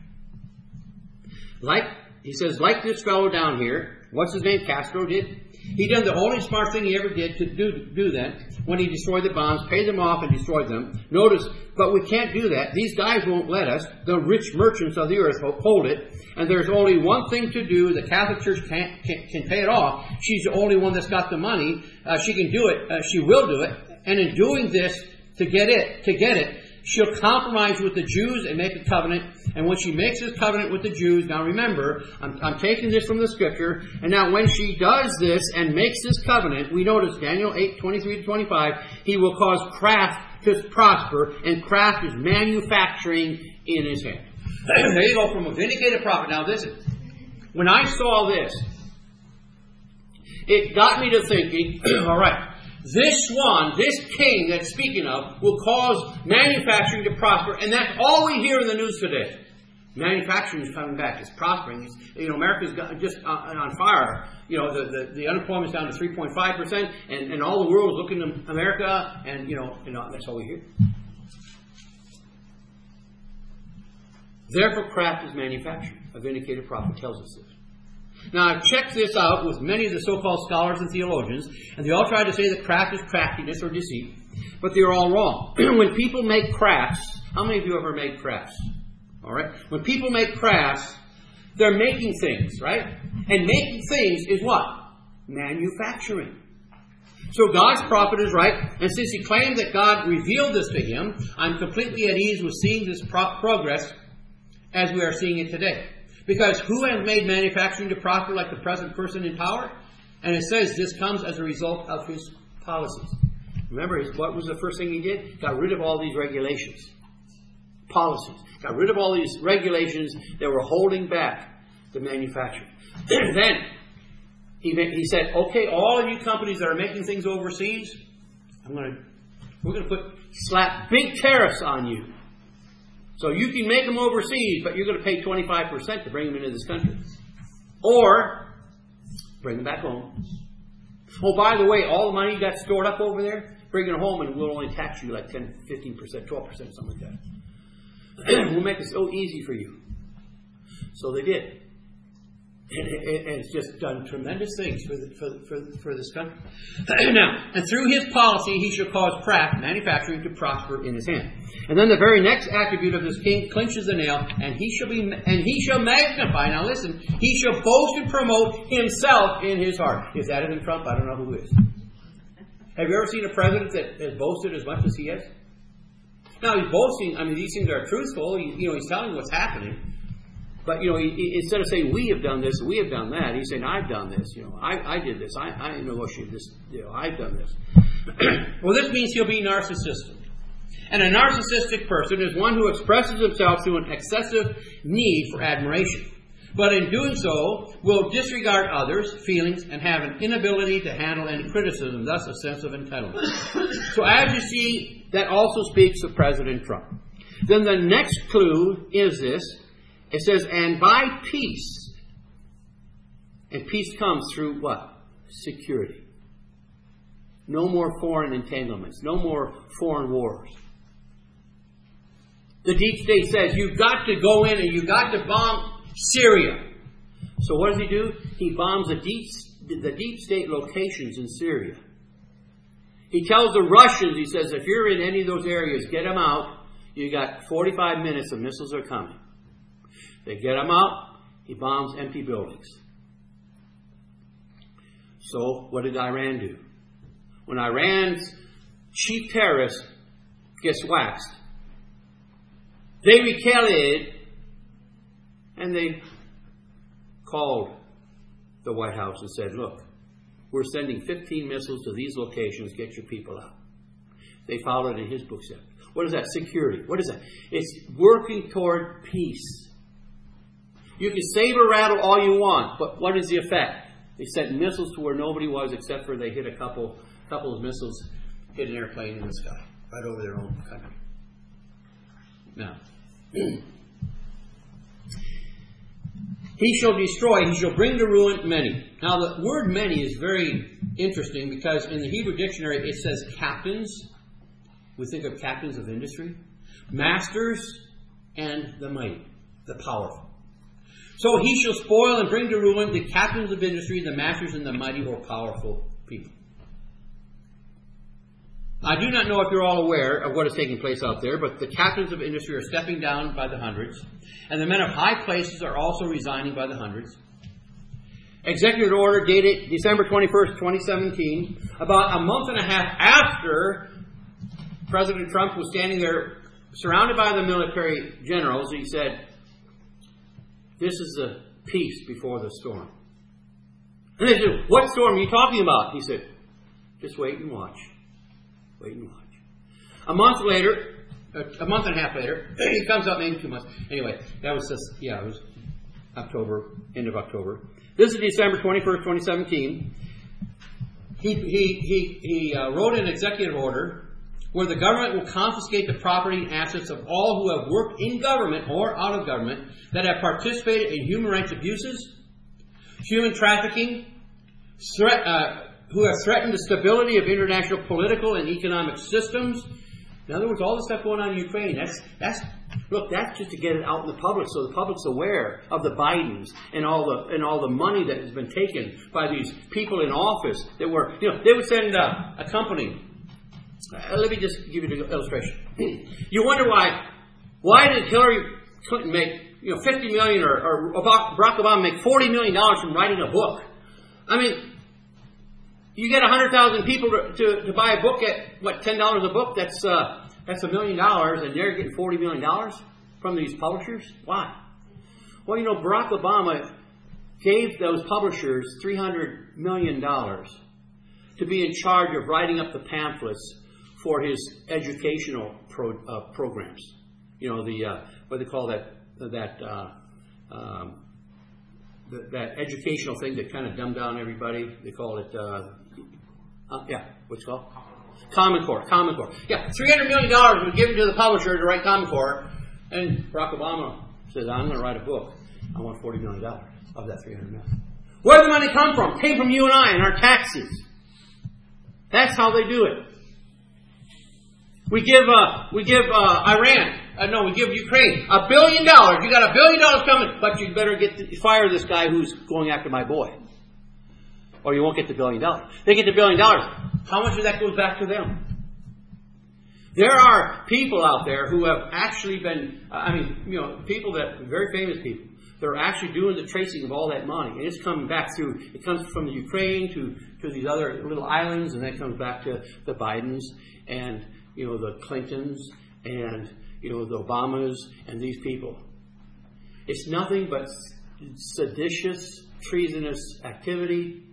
Like, he says, like this fellow down here, what's his name, Castro did? He done the only smart thing he ever did to do, do that when he destroyed the bonds, paid them off and destroyed them. Notice, but we can't do that. These guys won't let us. The rich merchants of the earth hold it. And there's only one thing to do. The Catholic Church can't, can, can pay it off. She's the only one that's got the money. Uh, she can do it. Uh, she will do it. And in doing this, to get it, to get it, she'll compromise with the Jews and make a covenant. And when she makes this covenant with the Jews, now remember, I'm, I'm taking this from the Scripture. And now when she does this and makes this covenant, we notice Daniel eight, twenty-three to twenty-five, he will cause craft to prosper. And craft is manufacturing in his hand. There you go, from a vindicated prophet. Now listen, when I saw this, it got me to thinking, all right, this one, this king that's speaking of, will cause manufacturing to prosper, and that's all we hear in the news today. Manufacturing is coming back. It's prospering. It's, you know, America's got just on, on fire. You know, the, the, the unemployment's down to three point five percent, and, and all the world is looking to America, and, you know, you know, that's all we hear. Therefore, craft is manufacturing. A vindicated prophet tells us this. Now, I've checked this out with many of the so-called scholars and theologians, and they all try to say that craft is craftiness or deceit, but they're all wrong. When people make crafts, how many of you ever made crafts? All right? When people make crafts, they're making things, right? And making things is what? Manufacturing. So God's prophet is right, and since he claimed that God revealed this to him, I'm completely at ease with seeing this pro- progress as we are seeing it today. Because who has made manufacturing to prosper like the present person in power? And it says this comes as a result of his policies. Remember, what was the first thing he did? Got rid of all these regulations. Policies. Got rid of all these regulations that were holding back the manufacturing. Then, he, he said, okay, all of you companies that are making things overseas, I'm going to, we're going to put, slap big tariffs on you. So you can make them overseas, but you're going to pay twenty-five percent to bring them into this country. Or, bring them back home. Oh, by the way, all the money you got stored up over there, bring it home and we'll only tax you like ten, fifteen percent, twelve percent, something like that. We'll make it so easy for you. So they did. And, and, and it's just done tremendous things for, the, for, for, for this country. Now, and through his policy, he shall cause craft, manufacturing, to prosper in his hand. And then the very next attribute of this king clinches the nail, and he shall be, and he shall magnify. Now listen, he shall boast and promote himself in his heart. If that isn't Trump, I don't know who is. Have you ever seen a president that has boasted as much as he has? Now he's boasting. I mean, these things are truthful. He, you know, he's telling what's happening. But, you know, he, he, instead of saying, we have done this, we have done that, he's saying, I've done this, you know, I, I did this, I, I negotiated this, you know, I've done this. Well, this means he'll be narcissistic. And a narcissistic person is one who expresses himself through an excessive need for admiration. but in doing so will disregard others' feelings and have an inability to handle any criticism, thus a sense of entitlement. So as you see, that also speaks of President Trump. Then the next clue is this. It says, and by peace. And peace comes through what? Security. No more foreign entanglements. No more foreign wars. The deep state says, you've got to go in and you've got to bomb Syria. So what does he do? He bombs the deep, the deep state locations in Syria. He tells the Russians, he says, if you're in any of those areas, get them out. You got forty-five minutes, the missiles are coming. They get them out. He bombs empty buildings. So what did Iran do? When Iran's chief terrorist gets waxed, they retaliated and they called the White House and said, look, we're sending fifteen missiles to these locations. Get your people out. They followed in his book set. What is that? Security. What is that? It's working toward peace. You can saber rattle all you want, but what is the effect? They sent missiles to where nobody was except for they hit a couple, couple of missiles, hit an airplane in the sky, right over their own country. Now, he shall destroy, he shall bring to ruin many. Now, the word many is very interesting because in the Hebrew dictionary it says captains. We think of captains of industry, masters, and the mighty, the powerful. So he shall spoil and bring to ruin the captains of industry, the masters, and the mighty or powerful people. I do not know if you're all aware of what is taking place out there, but the captains of industry are stepping down by the hundreds, and the men of high places are also resigning by the hundreds. Executive order dated December twenty-first, twenty seventeen, about a month and a half after President Trump was standing there surrounded by the military generals. He said, this is the peace before the storm. And they said, what storm are you talking about? He said, just wait and watch. Wait and watch. A month later, a month and a half later, he comes up, maybe two months. Anyway, that was just, yeah, it was October, end of October. This is December twenty-first, twenty seventeen. He, he, he, he uh, wrote an executive order where the government will confiscate the property and assets of all who have worked in government or out of government that have participated in human rights abuses, human trafficking, threat, uh, who have threatened the stability of international political and economic systems. In other words, all the stuff going on in Ukraine, that's, that's, look, that's just to get it out in the public so the public's aware of the Bidens and all the, and all the money that has been taken by these people in office that were, you know, they would send uh, a company. Uh, let me just give you an illustration. You wonder why, why did Hillary Clinton make, you know, fifty million dollars or, or Barack Obama make forty million dollars from writing a book? I mean, you get one hundred thousand people to, to, to buy a book at, what, ten dollars a book? That's uh, that's a million dollars, and they're getting forty million dollars from these publishers? Why? Well, you know, Barack Obama gave those publishers three hundred million dollars to be in charge of writing up the pamphlets for his educational pro, uh, programs. You know, the uh, what do they call that, that, uh, um, the, that educational thing that kind of dumbed down everybody. They call it... Uh, Uh, yeah, what's it called? Common Core. Common Core. Yeah, three hundred million dollars was given to the publisher to write Common Core. And Barack Obama says, I'm going to write a book. I want forty million dollars of that three hundred million dollars. Where did the money come from? It came from you and I and our taxes. That's how they do it. We give, uh, we give uh, Iran, uh, no, we give Ukraine a billion dollars. You got a billion dollars coming, but you better get to fire this guy who's going after my boy. Or you won't get the billion dollars. They get the billion dollars. How much of that goes back to them? There are people out there who have actually been, I mean, you know, people that, very famous people, that are actually doing the tracing of all that money. And it's coming back through, it comes from the Ukraine to, to these other little islands, and then it comes back to the Bidens and, you know, the Clintons and, you know, the Obamas and these people. It's nothing but seditious, treasonous activity.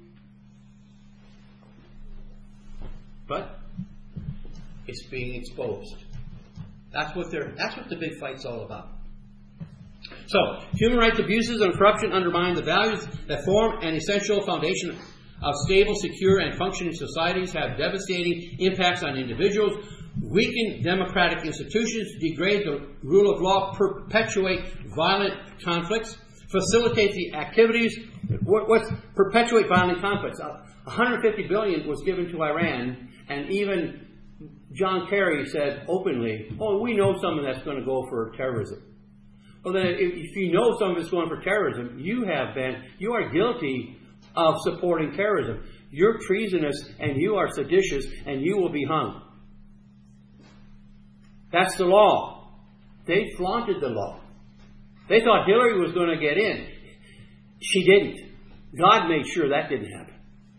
But it's being exposed. That's what they're. That's what the big fight's all about. So, human rights abuses and corruption undermine the values that form an essential foundation of stable, secure, and functioning societies, have devastating impacts on individuals, weaken democratic institutions, degrade the rule of law, perpetuate violent conflicts, facilitate the activities. What, what's perpetuate violent conflicts? Uh, one hundred fifty billion dollars was given to Iran, and even John Kerry said openly, "Oh, we know some of that's going to go for terrorism." Well, then, if, if you know some of it's going for terrorism, you have been, you are guilty of supporting terrorism. You're treasonous, and you are seditious, and you will be hung. That's the law. They flaunted the law. They thought Hillary was going to get in. She didn't. God made sure that didn't happen.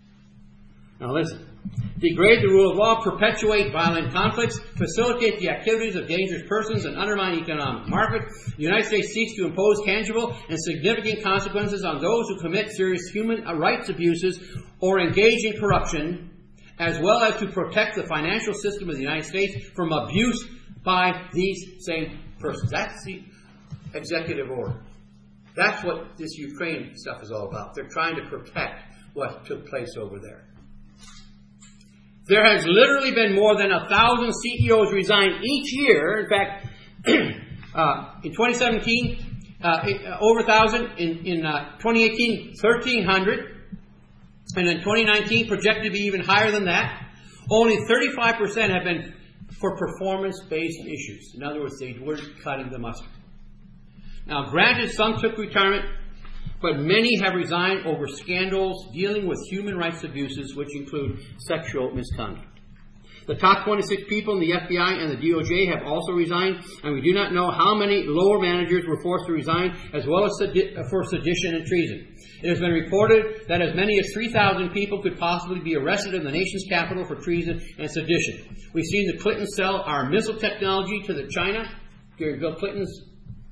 Now listen. Degrade the rule of law, perpetuate violent conflicts, facilitate the activities of dangerous persons, and undermine economic market. The United States seeks to impose tangible and significant consequences on those who commit serious human rights abuses or engage in corruption, as well as to protect the financial system of the United States from abuse by these same persons. That's the executive order. That's what this Ukraine stuff is all about. They're trying to protect what took place over there. There has literally been more than a thousand C E Os resign each year. In fact, uh, in twenty seventeen, uh, over a thousand. In, in uh, twenty eighteen, thirteen hundred. And in twenty nineteen, projected to be even higher than that. Only thirty-five percent have been for performance-based issues. In other words, they weren't cutting the mustard. Now, granted, some took retirement, but many have resigned over scandals dealing with human rights abuses, which include sexual misconduct. The top twenty-six people in the F B I and the D O J have also resigned, and we do not know how many lower managers were forced to resign, as well as sedi- for sedition and treason. It has been reported that as many as three thousand people could possibly be arrested in the nation's capital for treason and sedition. We've seen the Clintons sell our missile technology to the China during Bill Clinton's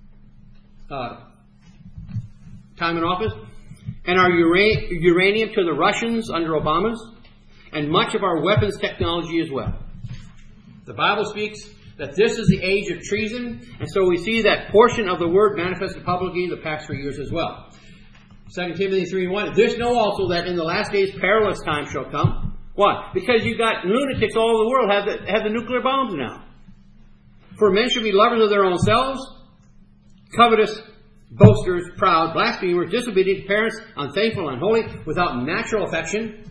uh, time in office, and our ura- uranium to the Russians under Obama's, and much of our weapons technology as well. The Bible speaks that this is the age of treason, and so we see that portion of the word manifested publicly in the past three years as well. Second Timothy three one, this know also that in the last days perilous times shall come. Why? Because you've got lunatics all over the world have the, have the nuclear bombs now. For men should be lovers of their own selves, covetous, boasters, proud, blasphemers, disobedient to parents, unthankful, unholy, without natural affection,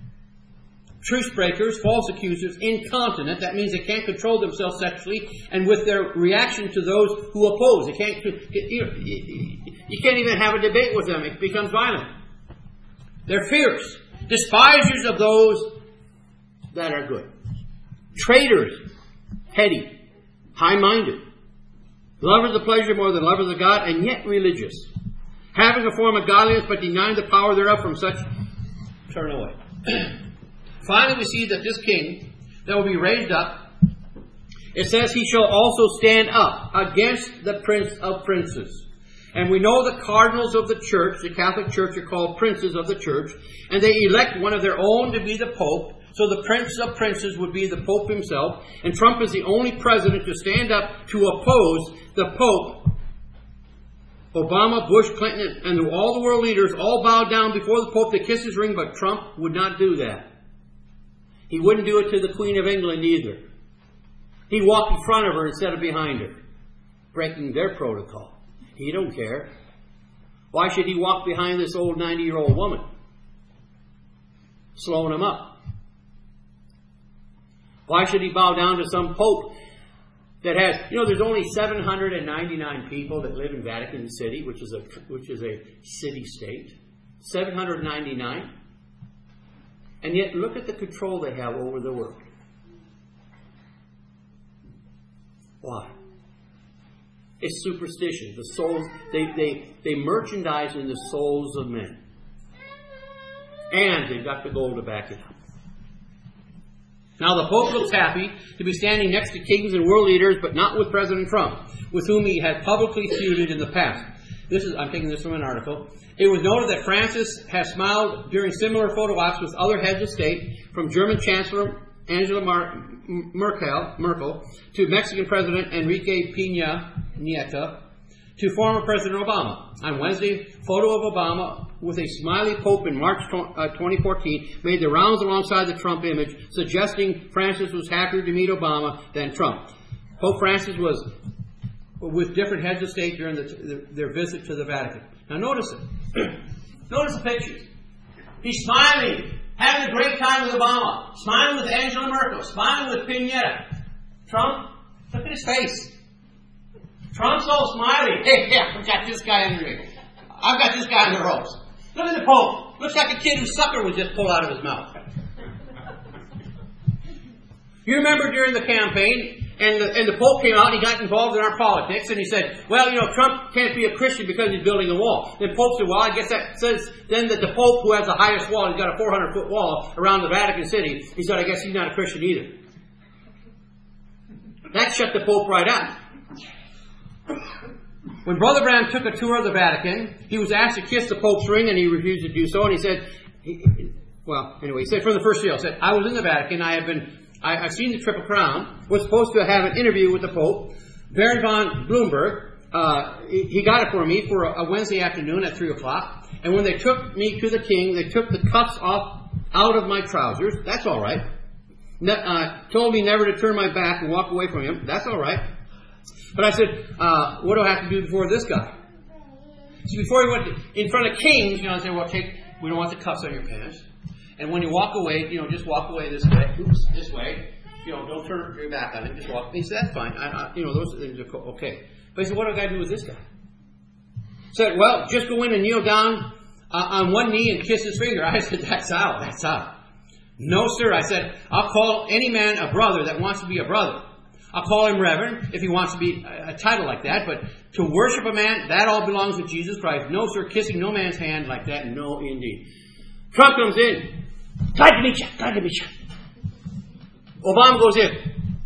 truce breakers, false accusers, incontinent. That means they can't control themselves sexually, and with their reaction to those who oppose. They can't, you, know, you can't even have a debate with them. It becomes violent. They're fierce. Despisers of those that are good. Traitors. Heady. High-minded. Lovers of pleasure more than lovers of God, and yet religious. Having a form of godliness, but denying the power thereof, from such turn away. Finally, we see that this king that will be raised up, it says he shall also stand up against the prince of princes. And we know the cardinals of the church, the Catholic Church, are called princes of the church, and they elect one of their own to be the Pope. So the Prince of Princes would be the Pope himself, and Trump is the only president to stand up to oppose the Pope. Obama, Bush, Clinton, and all the world leaders all bowed down before the Pope to kiss his ring, but Trump would not do that. He wouldn't do it to the Queen of England either. He walked in front of her instead of behind her, breaking their protocol. He don't care. Why should he walk behind this old ninety-year-old woman? Slowing him up. Why should he bow down to some pope that has, you know, there's only seven hundred ninety-nine people that live in Vatican City, which is a which is a city-state. seven hundred ninety-nine. And yet look at the control they have over the world. Why? It's superstition. The souls, they, they, they merchandise in the souls of men. And they've got the gold to back it up. Now the Pope looks happy to be standing next to kings and world leaders, but not with President Trump, with whom he had publicly feuded in the past. This is, I'm taking this from an article. It was noted that Francis has smiled during similar photo ops with other heads of state, from German Chancellor Angela Mar- Merkel, Merkel to Mexican President Enrique Peña Nieto to former President Obama. On Wednesday, photo of Obama with a smiley Pope in March twenty fourteen made the rounds alongside the Trump image, suggesting Francis was happier to meet Obama than Trump. Pope Francis was with different heads of state during the, the, their visit to the Vatican. Now notice it. Notice the pictures. He's smiling, having a great time with Obama, smiling with Angela Merkel, smiling with Pineda. Trump, look at his face. Trump's all smiley. Hey, yeah, I've got this guy under me. I've got this guy on the ropes. Look at the Pope. Looks like a kid whose sucker was just pulled out of his mouth. You remember during the campaign, and the, and the Pope came out and he got involved in our politics, and he said, well, you know, Trump can't be a Christian because he's building a wall. Then Pope said, well, I guess that says then that the Pope, who has the highest wall, he's got a four hundred foot wall around the Vatican City, he said, I guess he's not a Christian either. That shut the Pope right up. When Brother Branham took a tour of the Vatican, he was asked to kiss the Pope's ring, and he refused to do so. And he said, he, well, anyway, he said from the first deal, he said, I was in the Vatican, I have been, I, I've seen the Triple Crown, was supposed to have an interview with the Pope. Baron von Bloomberg, uh, he, he got it for me for a, a Wednesday afternoon at three o'clock. And when they took me to the king, they took the cuffs off out of my trousers. That's all right. Ne- uh, told me never to turn my back and walk away from him. That's all right. But I said, uh, what do I have to do before this guy? So before he went to, in front of kings, you know, I said, well, take, we don't want the cuffs on your pants. And when you walk away, you know, just walk away this way. Oops, this way. You know, don't turn your back on him. Just walk. He said, that's fine. I, I, you know, those things are co- okay. But he said, what do I got to do with this guy? He said, well, just go in and kneel down uh, on one knee and kiss his finger. I said, that's out. That's out. No, sir. I said, I'll call any man a brother that wants to be a brother. I'll call him Reverend if he wants to be a, a title like that. But to worship a man, that all belongs to Jesus Christ. No, sir. Kissing no man's hand like that. No, indeed. Trump comes in. Glad to meet you. Glad to meet you. Obama goes in.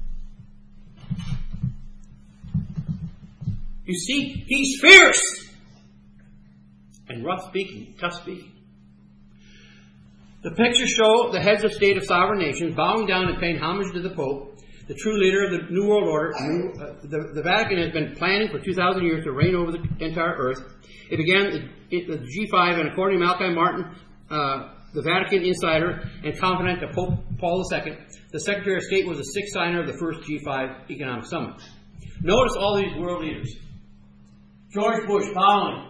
You see, he's fierce and rough speaking, tough speaking. The pictures show the heads of state of sovereign nations bowing down and paying homage to the Pope, the true leader of the New World Order. New, uh, the, the Vatican has been planning for two thousand years to reign over the entire earth. It began at the G five, and according to Malachi Martin, uh, the Vatican insider and confidant to Pope Paul the Second, the Secretary of State was a sixth signer of the first G five economic summit. Notice all these world leaders. George Bush bowing.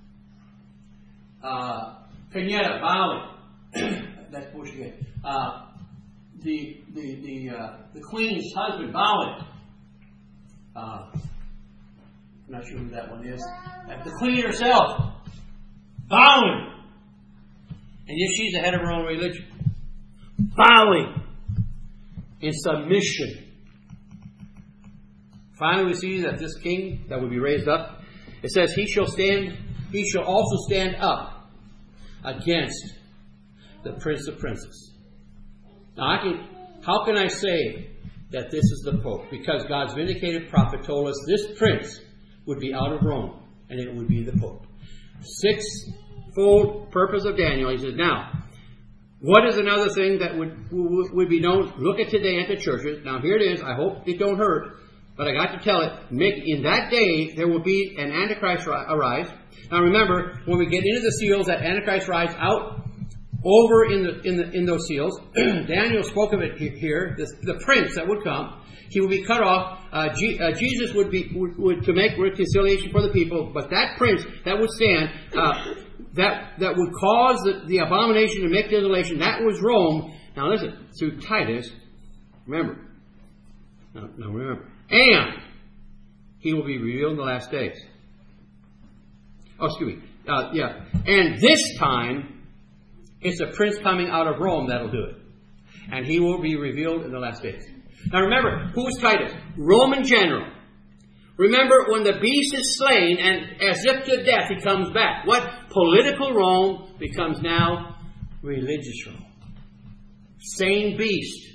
Uh, Pineda bowing. That's Bush again. Uh, the the the uh, the Queen's husband bowing. Uh, I'm not sure who that one is. Uh, the Queen herself bowing. And yet she's the head of her own religion. Bowing in submission. Finally, we see that this king that will be raised up, it says, he shall stand, he shall also stand up against the Prince of Princes. Now, I can, how can I say that this is the Pope? Because God's vindicated prophet told us this prince would be out of Rome, and it would be the Pope. Sixfold purpose of Daniel. He says, now, what is another thing that would, would, would be known? Look at today at the churches. Now, here it is. I hope it don't hurt. But I got to tell it, in that day, there will be an Antichrist arise. Now remember, when we get into the seals, that Antichrist rise out over in the in the in those seals. Daniel spoke of it here. This, the prince that would come, he would be cut off. Uh, G, uh, Jesus would be would, would to make reconciliation for the people. But that prince that would stand, uh, that that would cause the, the abomination to make desolation. That was Rome. Now listen, through Titus. Remember. Now, now remember. And he will be revealed in the last days. Oh, excuse me. Uh, yeah. And this time, it's a prince coming out of Rome that'll do it. And he will be revealed in the last days. Now remember, who is Titus? Roman general. Remember, when the beast is slain, and as if to death, he comes back. What? Political Rome becomes now religious Rome. Same beast.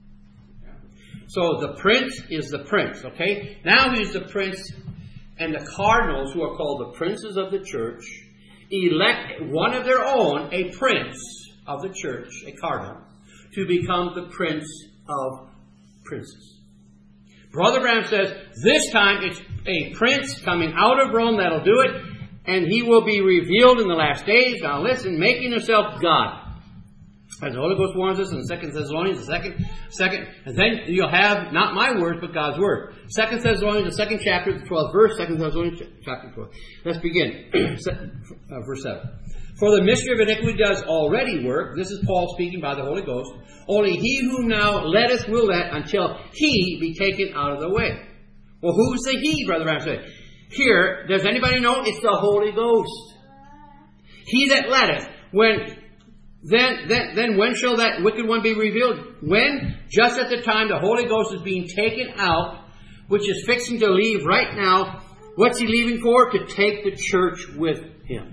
So the prince is the prince, okay? Now he's the prince, and the cardinals, who are called the princes of the church, elect one of their own, a prince of the church, a cardinal, to become the prince of princes. Brother Branham says, this time it's a prince coming out of Rome that'll do it, and he will be revealed in the last days. Now listen, making himself God. As the Holy Ghost warns us in Second Thessalonians, the second, second, and then you'll have not my words, but God's word. Second Thessalonians, the second chapter, the twelfth verse, Second Thessalonians chapter twelve. Let's begin. uh, verse seven. For the mystery of iniquity does already work. This is Paul speaking by the Holy Ghost. Only he whom now letteth will let until he be taken out of the way. Well, who's the he, Brother Branham said? Here, does anybody know? It's the Holy Ghost. He that letteth. When then, then, then when shall that wicked one be revealed? When? Just at the time the Holy Ghost is being taken out, which is fixing to leave right now. What's he leaving for? To take the church with him.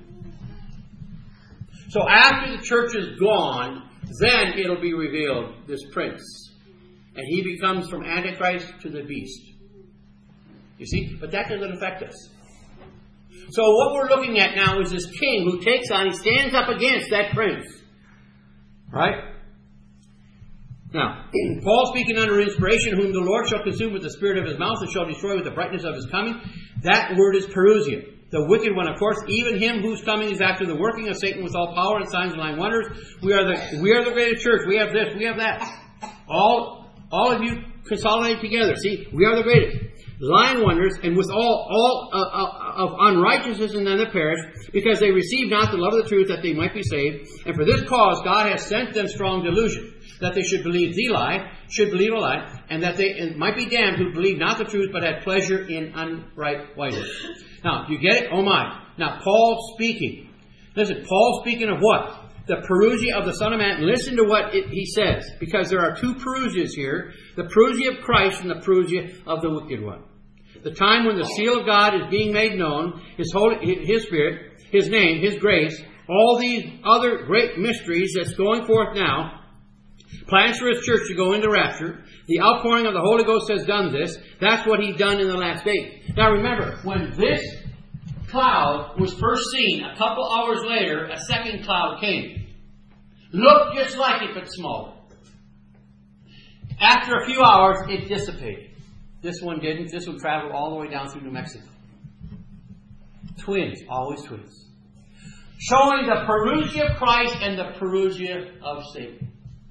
So after the church is gone, then it'll be revealed, this prince. And he becomes from Antichrist to the beast. You see? But that doesn't affect us. So what we're looking at now is this king who takes on, he stands up against that prince. Right? Now, Paul speaking under inspiration, whom the Lord shall consume with the spirit of his mouth and shall destroy with the brightness of his coming. That word is Perusia. The wicked one, of course, even him whose coming is after the working of Satan with all power and signs and lying wonders. We are the we are the greatest church. We have this, we have that. All all of you consolidate together. See, we are the greatest. Lying wonders, and with all all uh, uh, of unrighteousness in them that perish, because they receive not the love of the truth that they might be saved. And for this cause God has sent them strong delusion, that they should believe the lie, should believe a lie, and that they might be damned who believe not the truth, but had pleasure in unrighteousness. Now, do you get it? Oh my. Now, Paul speaking. Listen, Paul speaking of what? The Perusia of the Son of Man. Listen to what it, he says. Because there are two Perusias here. The Perusia of Christ and the Perusia of the wicked one. The time when the seal of God is being made known, His Holy, His Spirit, His name, His grace, all these other great mysteries that's going forth now, plans for His church to go into rapture. The outpouring of the Holy Ghost has done this. That's what He's done in the last days. Now remember, when this cloud was first seen, a couple hours later, a second cloud came. Looked just like it, but smaller. After a few hours, it dissipated. This one didn't. This one traveled all the way down through New Mexico. Twins, always twins. Showing the Perusia of Christ and the Perusia of Satan.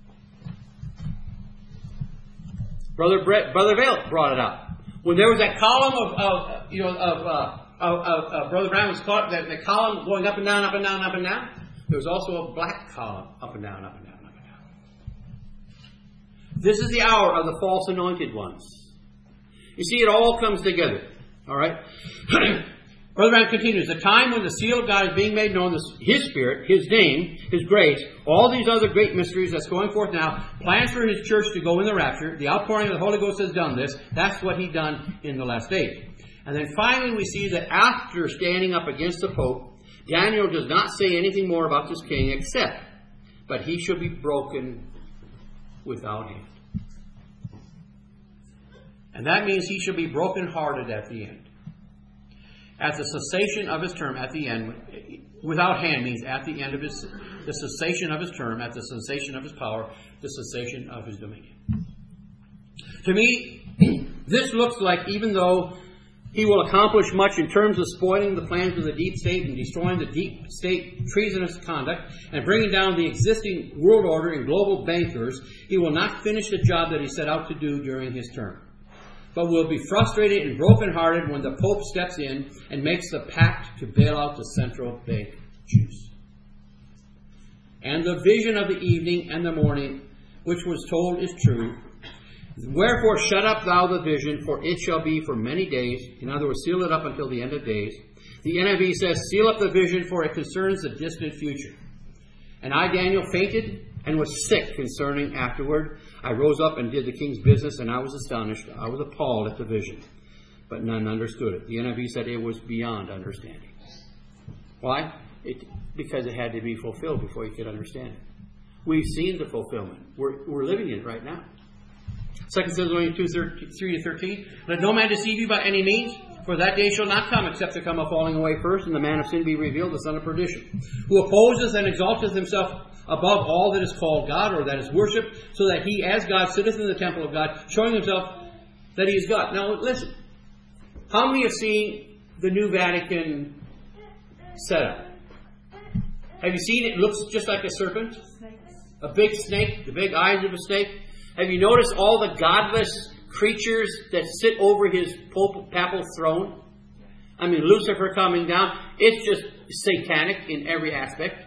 Brother Brett, Brother Vail brought it up. When there was that column of, of you know, of, uh, of, of, of Brother Brown was caught, that the column going up and down, up and down, up and down. There was also a black column, up and down, up and down, up and down. This is the hour of the false anointed ones. You see, it all comes together. All right? Brother Brown continues. The time when the seal of God is being made known, His Spirit, His name, His grace, all these other great mysteries that's going forth now, plans for His church to go in the rapture. The outpouring of the Holy Ghost has done this. That's what He done in the last days. And then finally we see that after standing up against the Pope, Daniel does not say anything more about this king except, but he shall be broken without hand. And that means he shall be brokenhearted at the end. At the cessation of his term, at the end, without hand means at the end of his, the cessation of his term, at the cessation of his power, the cessation of his dominion. To me, this looks like, even though he will accomplish much in terms of spoiling the plans of the deep state and destroying the deep state treasonous conduct and bringing down the existing world order and global bankers, he will not finish the job that he set out to do during his term, but will be frustrated and brokenhearted when the Pope steps in and makes the pact to bail out the central bank Jews. And the vision of the evening and the morning, which was told, is true. Wherefore shut up thou the vision, for it shall be for many days. In other words, seal it up until the end of days. The N I V says, seal up the vision, for it concerns the distant future. And I, Daniel, fainted and was sick concerning afterward. I rose up and did the king's business, and I was astonished. I was appalled at the vision, but none understood it. The N I V said it was beyond understanding. Why? It, because it had to be fulfilled before you could understand it. We've seen the fulfillment. We're, we're living in it right now. Second Thessalonians two, three to thirteen. Let no man deceive you by any means, for that day shall not come, except there come a falling away first, and the man of sin be revealed, the son of perdition, who opposes and exalteth himself above all that is called God, or that is worshipped, so that he as God sitteth in the temple of God, showing himself that he is God. Now listen, how many have seen the new Vatican setup? Have you seen it? It looks just like a serpent. A big snake, the big eyes of a snake. Have you noticed all the godless creatures that sit over his papal throne? I mean, Lucifer coming down. It's just satanic in every aspect.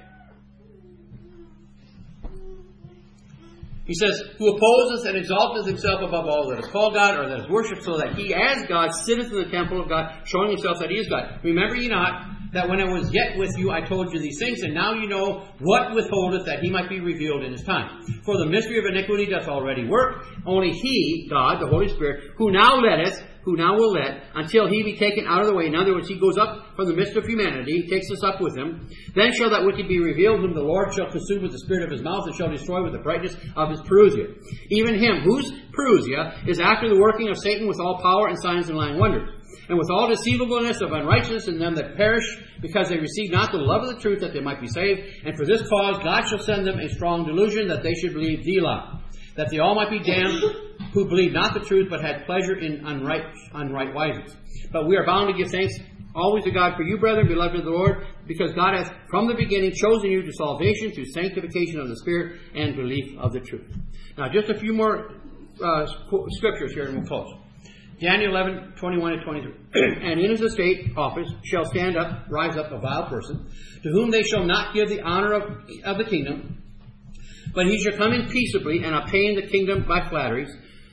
He says, who opposes and exalteth himself above all that is called God or that is worshipped, so that he as God sitteth in the temple of God, showing himself that he is God. Remember ye not that when I was yet with you, I told you these things, and now you know what withholdeth, that he might be revealed in his time. For the mystery of iniquity doth already work. Only he, God, the Holy Spirit, who now letteth, who now will let, until he be taken out of the way. In other words, he goes up from the midst of humanity, he takes us up with him. Then shall that wicked be revealed, whom the Lord shall consume with the spirit of his mouth, and shall destroy with the brightness of his Parousia. Even him, whose Parousia is after the working of Satan with all power and signs and lying wonders, and with all deceivableness of unrighteousness in them that perish, because they receive not the love of the truth, that they might be saved. And for this cause God shall send them a strong delusion, that they should believe the lie, that they all might be damned, who believed not the truth, but had pleasure in unright, unright wises. But we are bound to give thanks always to God for you, brethren, beloved of the Lord, because God hath from the beginning chosen you to salvation through sanctification of the Spirit and belief of the truth. Now, just a few more uh, scriptures here, and we'll close. Daniel eleven, twenty-one and twenty-three. And in his estate office shall stand up, rise up a vile person, to whom they shall not give the honor of, of the kingdom, but he shall come in peaceably and obtain the kingdom by flatteries.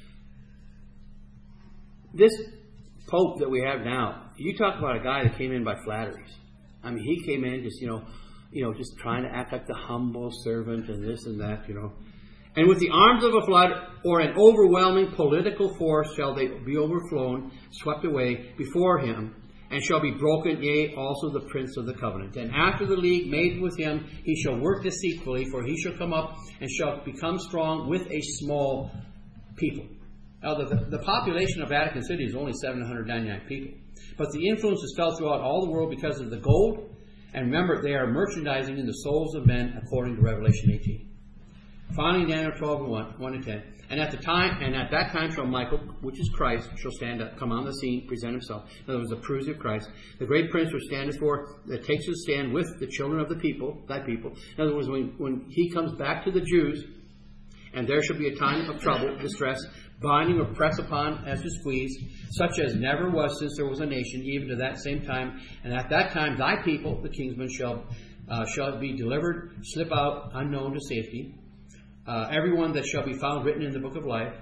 This Pope that we have now, you talk about a guy that came in by flatteries. I mean, he came in just, you know, you know, just trying to act like the humble servant and this and that, you know. And with the arms of a flood or an overwhelming political force shall they be overflown, swept away before him, and shall be broken, yea, also the prince of the covenant. And after the league made with him, he shall work deceitfully, for he shall come up and shall become strong with a small people. Now, the, the population of Vatican City is only seven hundred ninety-nine people. But the influence is felt throughout all the world because of the gold. And remember, they are merchandising in the souls of men, according to Revelation eighteen. Finally, Daniel twelve and one, one and ten. And at the time, and at that time shall Michael, which is Christ, shall stand up, come on the scene, present himself. In other words, the Parousia of Christ. The great prince which standeth for, that takes his stand with the children of the people, thy people. In other words, when, when he comes back to the Jews, and there shall be a time of trouble, distress, binding or press upon as to squeeze, such as never was since there was a nation, even to that same time. And at that time thy people, the kingsmen, shall uh, shall be delivered, slip out unknown to safety. Uh, everyone that shall be found written in the book of life.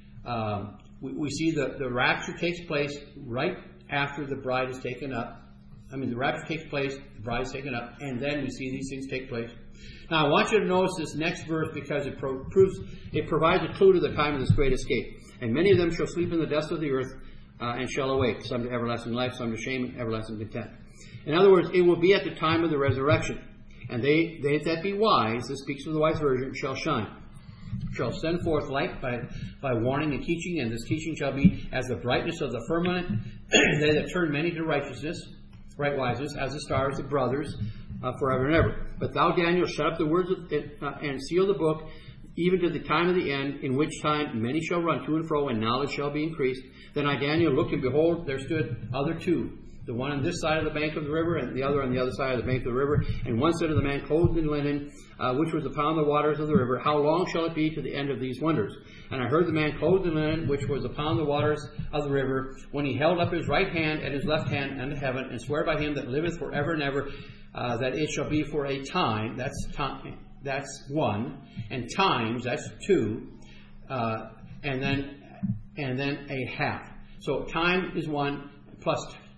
Um, we, we see the, the rapture takes place right after the bride is taken up. I mean, the rapture takes place, the bride is taken up, and then we see these things take place. Now, I want you to notice this next verse because it pro- proves it provides a clue to the time of this great escape. And many of them shall sleep in the dust of the earth uh, and shall awake, some to everlasting life, some to shame and everlasting contempt. In other words, it will be at the time of the resurrection. And they, they that be wise, this speaks of the wise virgin, shall shine, shall send forth light by, by warning and teaching, and this teaching shall be as the brightness of the firmament. They that turn many to righteousness, right wises, as the stars, the brothers, uh, forever and ever. But thou, Daniel, shut up the words of it, uh, and seal the book, even to the time of the end, in which time many shall run to and fro, and knowledge shall be increased. Then I, Daniel, looked, and behold, there stood other two, the one on this side of the bank of the river, and the other on the other side of the bank of the river. And one said to the man clothed in linen, uh, which was upon the waters of the river, how long shall it be to the end of these wonders? And I heard the man clothed in linen, which was upon the waters of the river, when he held up his right hand and his left hand unto heaven, and sware by him that liveth forever and ever, uh, that it shall be for a time. That's time. That's one. And times, that's two. Uh, and then and then a half. So time is one, plus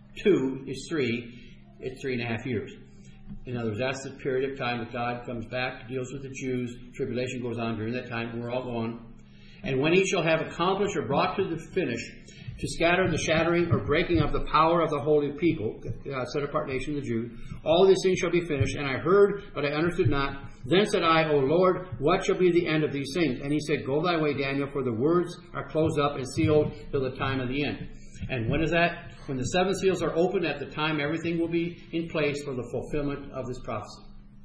two is three. It's three and a half years. In other words, that's the period of time that God comes back, deals with the Jews. Tribulation goes on during that time, and we're all gone. And when he shall have accomplished or brought to the finish, to scatter the shattering or breaking of the power of the holy people, uh, set apart nation, the Jews, all these things shall be finished. And I heard, but I understood not. Then said I, O Lord, what shall be the end of these things? And he said, Go thy way, Daniel, for the words are closed up and sealed till the time of the end. And when is that? When the seven seals are opened, at the time everything will be in place for the fulfillment of this prophecy.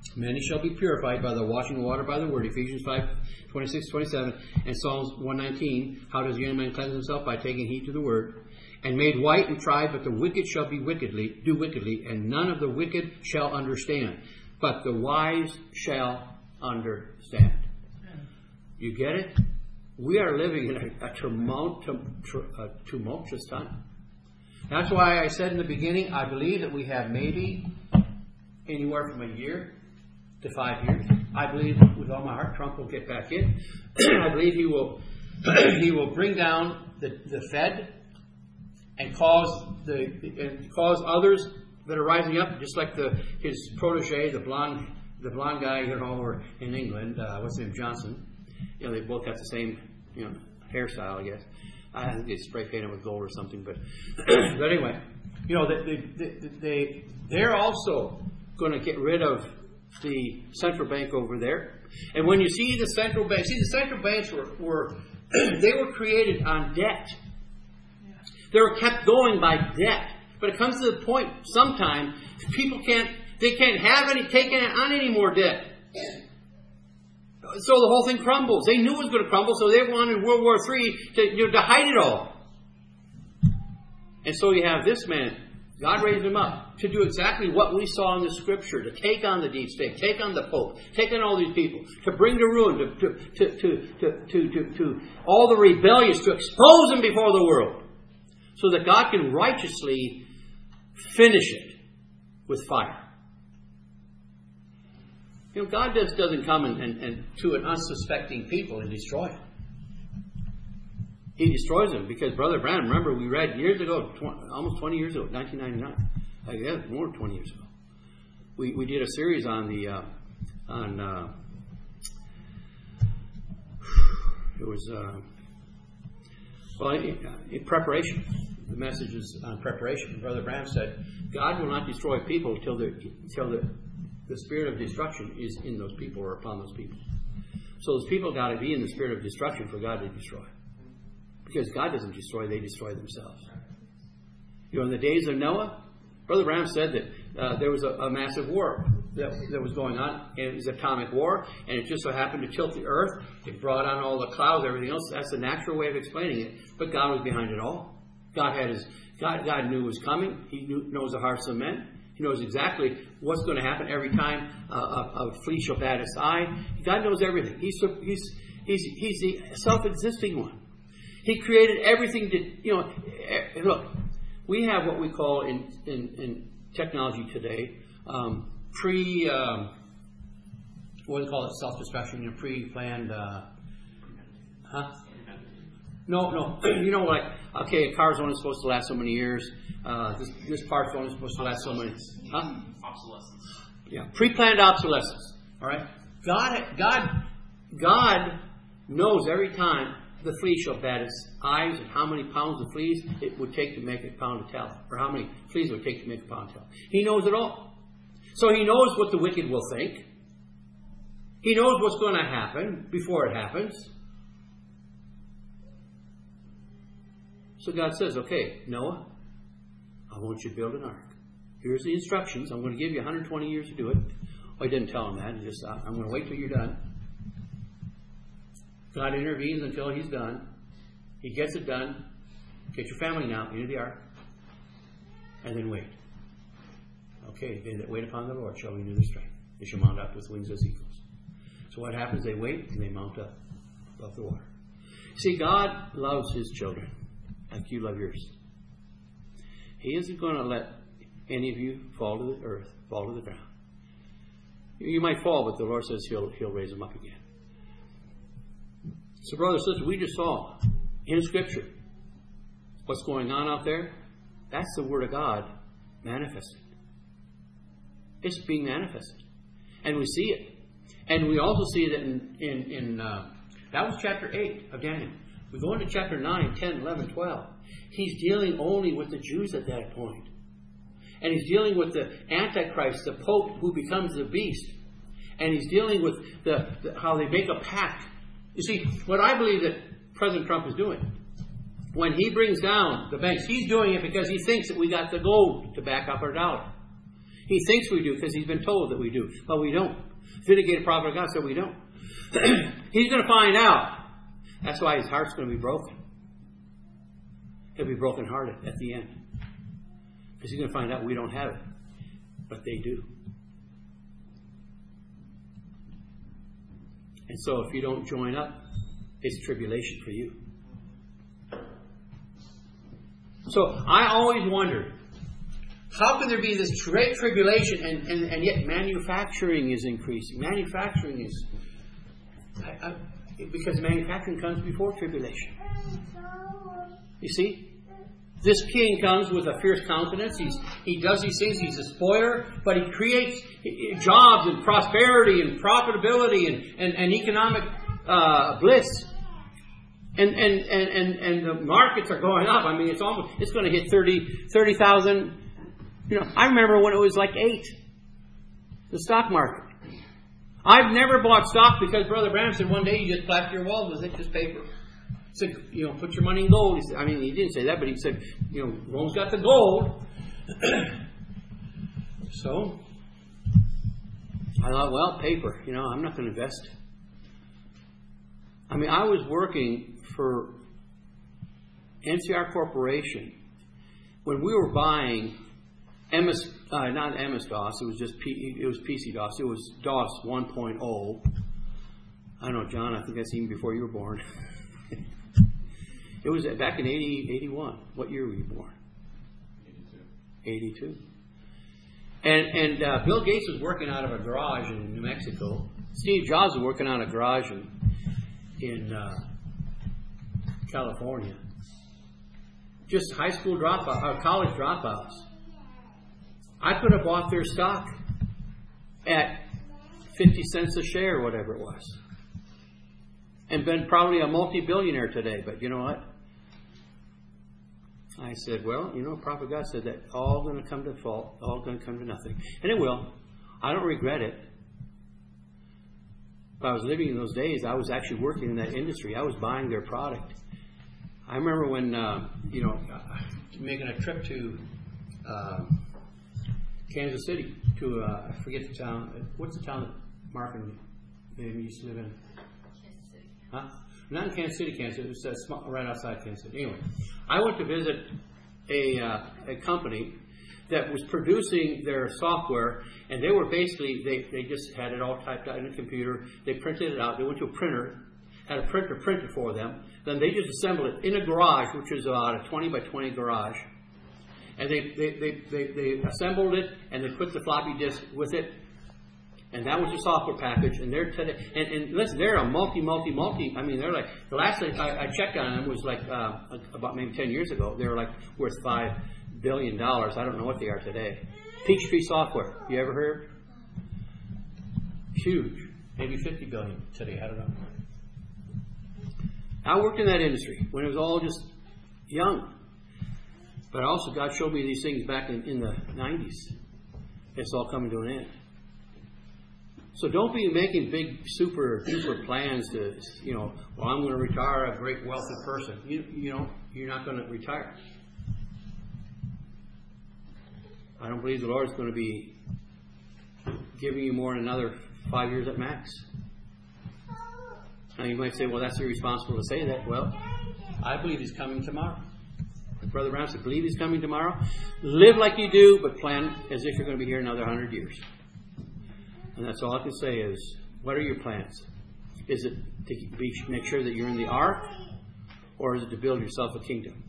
Many shall be purified by the washing of water by the word. Ephesians five, twenty-six, twenty-seven. And Psalms one nineteen. How does the young man cleanse himself? By taking heed to the word. And made white and tried, but the wicked shall be wickedly, do wickedly, and none of the wicked shall understand. But the wise shall understand. You get it? We are living in a, a, tumult, a tumultuous time. That's why I said in the beginning, I believe that we have maybe anywhere from a year to five years. I believe with all my heart Trump will get back in. I believe he will he will bring down the, the Fed and cause the and cause others that are rising up, just like the his protege, the blonde the blonde guy, you know, over in England, uh, what's his name, Johnson. You know, they both got the same, you know, hairstyle, I guess. I think they spray painted with gold or something, but but anyway, you know, they they, they they're also going to get rid of the central bank over there. And when you see the central bank, see the central banks were, were they were created on debt. They were kept going by debt. But it comes to the point sometime people can't they can't have any taken on any more debt. So the whole thing crumbles. They knew it was going to crumble, so they wanted World War Three to, you know, to hide it all. And so you have this man, God raised him up to do exactly what we saw in the Scripture, to take on the deep state, take on the Pope, take on all these people, to bring to ruin, to to to to to, to, to, to all the rebellious, to expose them before the world, so that God can righteously finish it with fire. You know, God just doesn't come and, and, and to an unsuspecting people and destroy them. He destroys them because Brother Branham, remember we read years ago, tw- almost twenty years ago, nineteen ninety-nine. I guess more than twenty years ago. We we did a series on the uh, on uh, it was uh, well in, in preparation. The message is on preparation. Brother Branham said, God will not destroy people until the until the the spirit of destruction is in those people or upon those people. So those people got to be in the spirit of destruction for God to destroy. Because God doesn't destroy, they destroy themselves. You know, in the days of Noah, Brother Branham said that uh, there was a, a massive war that, that was going on. And it was atomic war, and it just so happened to tilt the earth. It brought on all the clouds, everything else. That's the natural way of explaining it. But God was behind it all. God had his God, God knew it was coming. He knew, knows the hearts of men. He knows exactly what's going to happen every time uh, a, a flea shall bat its eye. God knows everything. He's he's he's he's the self-existing one. He created everything to, you know, look, we have what we call in, in, in technology today, um, pre, um, what do they call it, self-destruction, you know, pre-planned, uh, huh? No, no, you know, like, okay, a car's only supposed to last so many years, uh, this, this part's only supposed to last so many, huh? Obsolescence. Yeah, pre-planned obsolescence, all right? God, God, God knows every time the flea shall bat its eyes, and how many pounds of fleas it would take to make a pound of tallow, or how many fleas it would take to make a pound of tallow. He knows it all. So he knows what the wicked will think. He knows what's going to happen before it happens. So God says, okay, Noah, I want you to build an ark. Here's the instructions. I'm going to give you one hundred twenty years to do it. Oh, I didn't tell him that. He just thought, I'm going to wait till you're done. God intervenes until he's done. He gets it done. Get your family now into the ark. And then wait. Okay, they that wait upon the Lord shall renew their strength. They shall mount up with wings as eagles. So what happens? They wait and they mount up above the water. See, God loves his children like you love yours. He isn't going to let any of you fall to the earth, fall to the ground. You might fall, but the Lord says he'll, he'll raise them up again. So, brothers and sisters, we just saw in Scripture what's going on out there. That's the Word of God manifested. It's being manifested. And we see it. And we also see that in, in, in uh, that was chapter eight of Daniel. We go into chapter nine, ten, eleven, twelve. He's dealing only with the Jews at that point. And he's dealing with the Antichrist, the Pope who becomes the beast. And he's dealing with the, the how they make a pact. You see, what I believe that President Trump is doing, when he brings down the banks, he's doing it because he thinks that we got the gold to back up our dollar. He thinks we do because he's been told that we do, but we don't. Vindicated prophet of God said we don't. He's going to find out. That's why his heart's going to be broken. He'll be brokenhearted at the end. Because he's going to find out we don't have it. But they do. And so if you don't join up, it's tribulation for you. So I always wondered, how can there be this great tribulation and, and, and yet manufacturing is increasing? Manufacturing is... I, I, because manufacturing comes before tribulation. You see? This king comes with a fierce countenance. He's, he does these things. He's a spoiler. But he creates jobs and prosperity and profitability and, and, and economic uh, bliss. And, and, and, and, and the markets are going up. I mean, it's almost it's going to hit thirty thousand. You know, I remember when it was like eight. The stock market. I've never bought stock because Brother Branham said one day you just plaster your wall with interest paper. He said, you know, put your money in gold. He said, I mean, he didn't say that, but he said, you know, Rome's got the gold. So, I thought, well, paper, you know, I'm not going to invest. I mean, I was working for N C R Corporation when we were buying M S, uh, not M S DOS, it was just P, it was P C DOS. It was DOS one point oh. I don't know, John, I think that's even before you were born. It was back in eighty, eighty-one. What year were you born? eighty-two. eighty-two. And, and uh, Bill Gates was working out of a garage in New Mexico. Steve Jobs was working out of a garage in, in uh, California. Just high school dropouts, or college dropouts. I could have bought their stock at fifty cents a share, or whatever it was. And been probably a multi-billionaire today. But you know what? I said, well, you know, Prophet God said that all going to come to fault, all going to come to nothing. And it will. I don't regret it. If I was living in those days, I was actually working in that industry. I was buying their product. I remember when, uh, you know, making a trip to uh, Kansas City to, uh, I forget the town. What's the town that Mark and Baby used to live in? Kansas City. Huh? Not in Kansas City, Kansas City. It was uh, small, right outside Kansas City. Anyway, I went to visit a, uh, a company that was producing their software, and they were basically, they, they just had it all typed out in a computer. They printed it out. They went to a printer, had a printer print it for them. Then they just assembled it in a garage, which was about a twenty by twenty garage. And they, they, they, they, they assembled it, and they put the floppy disk with it. And that was the software package. And they're today, and, and listen, they're a multi, multi, multi. I mean, they're like, the last time I, I checked on them was like uh, about maybe ten years ago. They were like worth five billion dollars. I don't know what they are today. Peachtree Software. You ever heard? Huge. Maybe fifty billion dollars today. I don't know. I worked in that industry when it was all just young. But also, God showed me these things back in, in the nineties. It's all coming to an end. So don't be making big, super, super plans to, you know, well, I'm going to retire a great wealthy person. You, you know, you're not going to retire. I don't believe the Lord's going to be giving you more than another five years at max. Now you might say, well, that's irresponsible to say that. Well, I believe He's coming tomorrow. Brother Brown said, believe He's coming tomorrow. Live like you do, but plan as if you're going to be here another hundred years. And that's all I can say is, what are your plans? Is it to be, make sure that you're in the ark, or is it to build yourself a kingdom?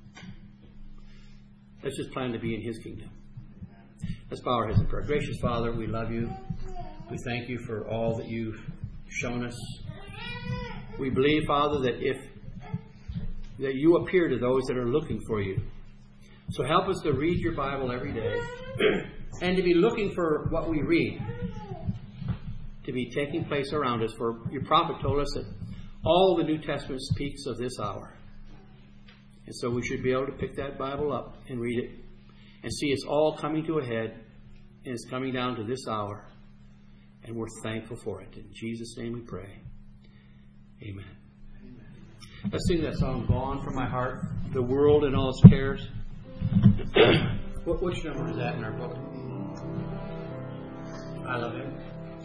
Let's just plan to be in His kingdom. Let's bow our heads in prayer. Gracious Father, we love You. We thank You for all that You've shown us. We believe, Father, that if that You appear to those that are looking for You. So help us to read Your Bible every day and to be looking for what we read to be taking place around us. For Your prophet told us that all the New Testament speaks of this hour. And so we should be able to pick that Bible up and read it and see it's all coming to a head, and it's coming down to this hour. And we're thankful for it. In Jesus' name we pray. Amen. Amen. Let's sing that song, Gone From My Heart, The World and All Its Cares. what, which number is that in our book? I love him.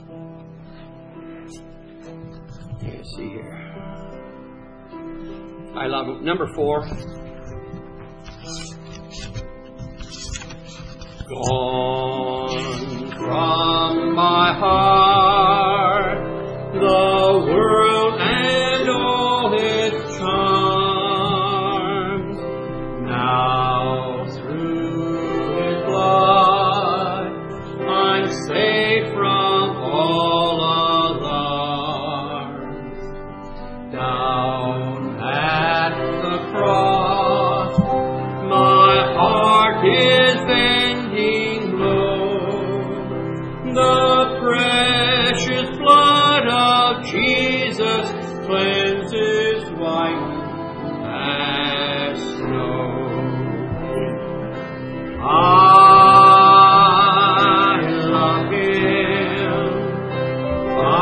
Let's see here. I love it. Number four. Gone from my heart the world and all its charms. Now through His blood I'm safe from all alarms. Down at the cross my heart is bending low. The precious blood of Jesus cleansed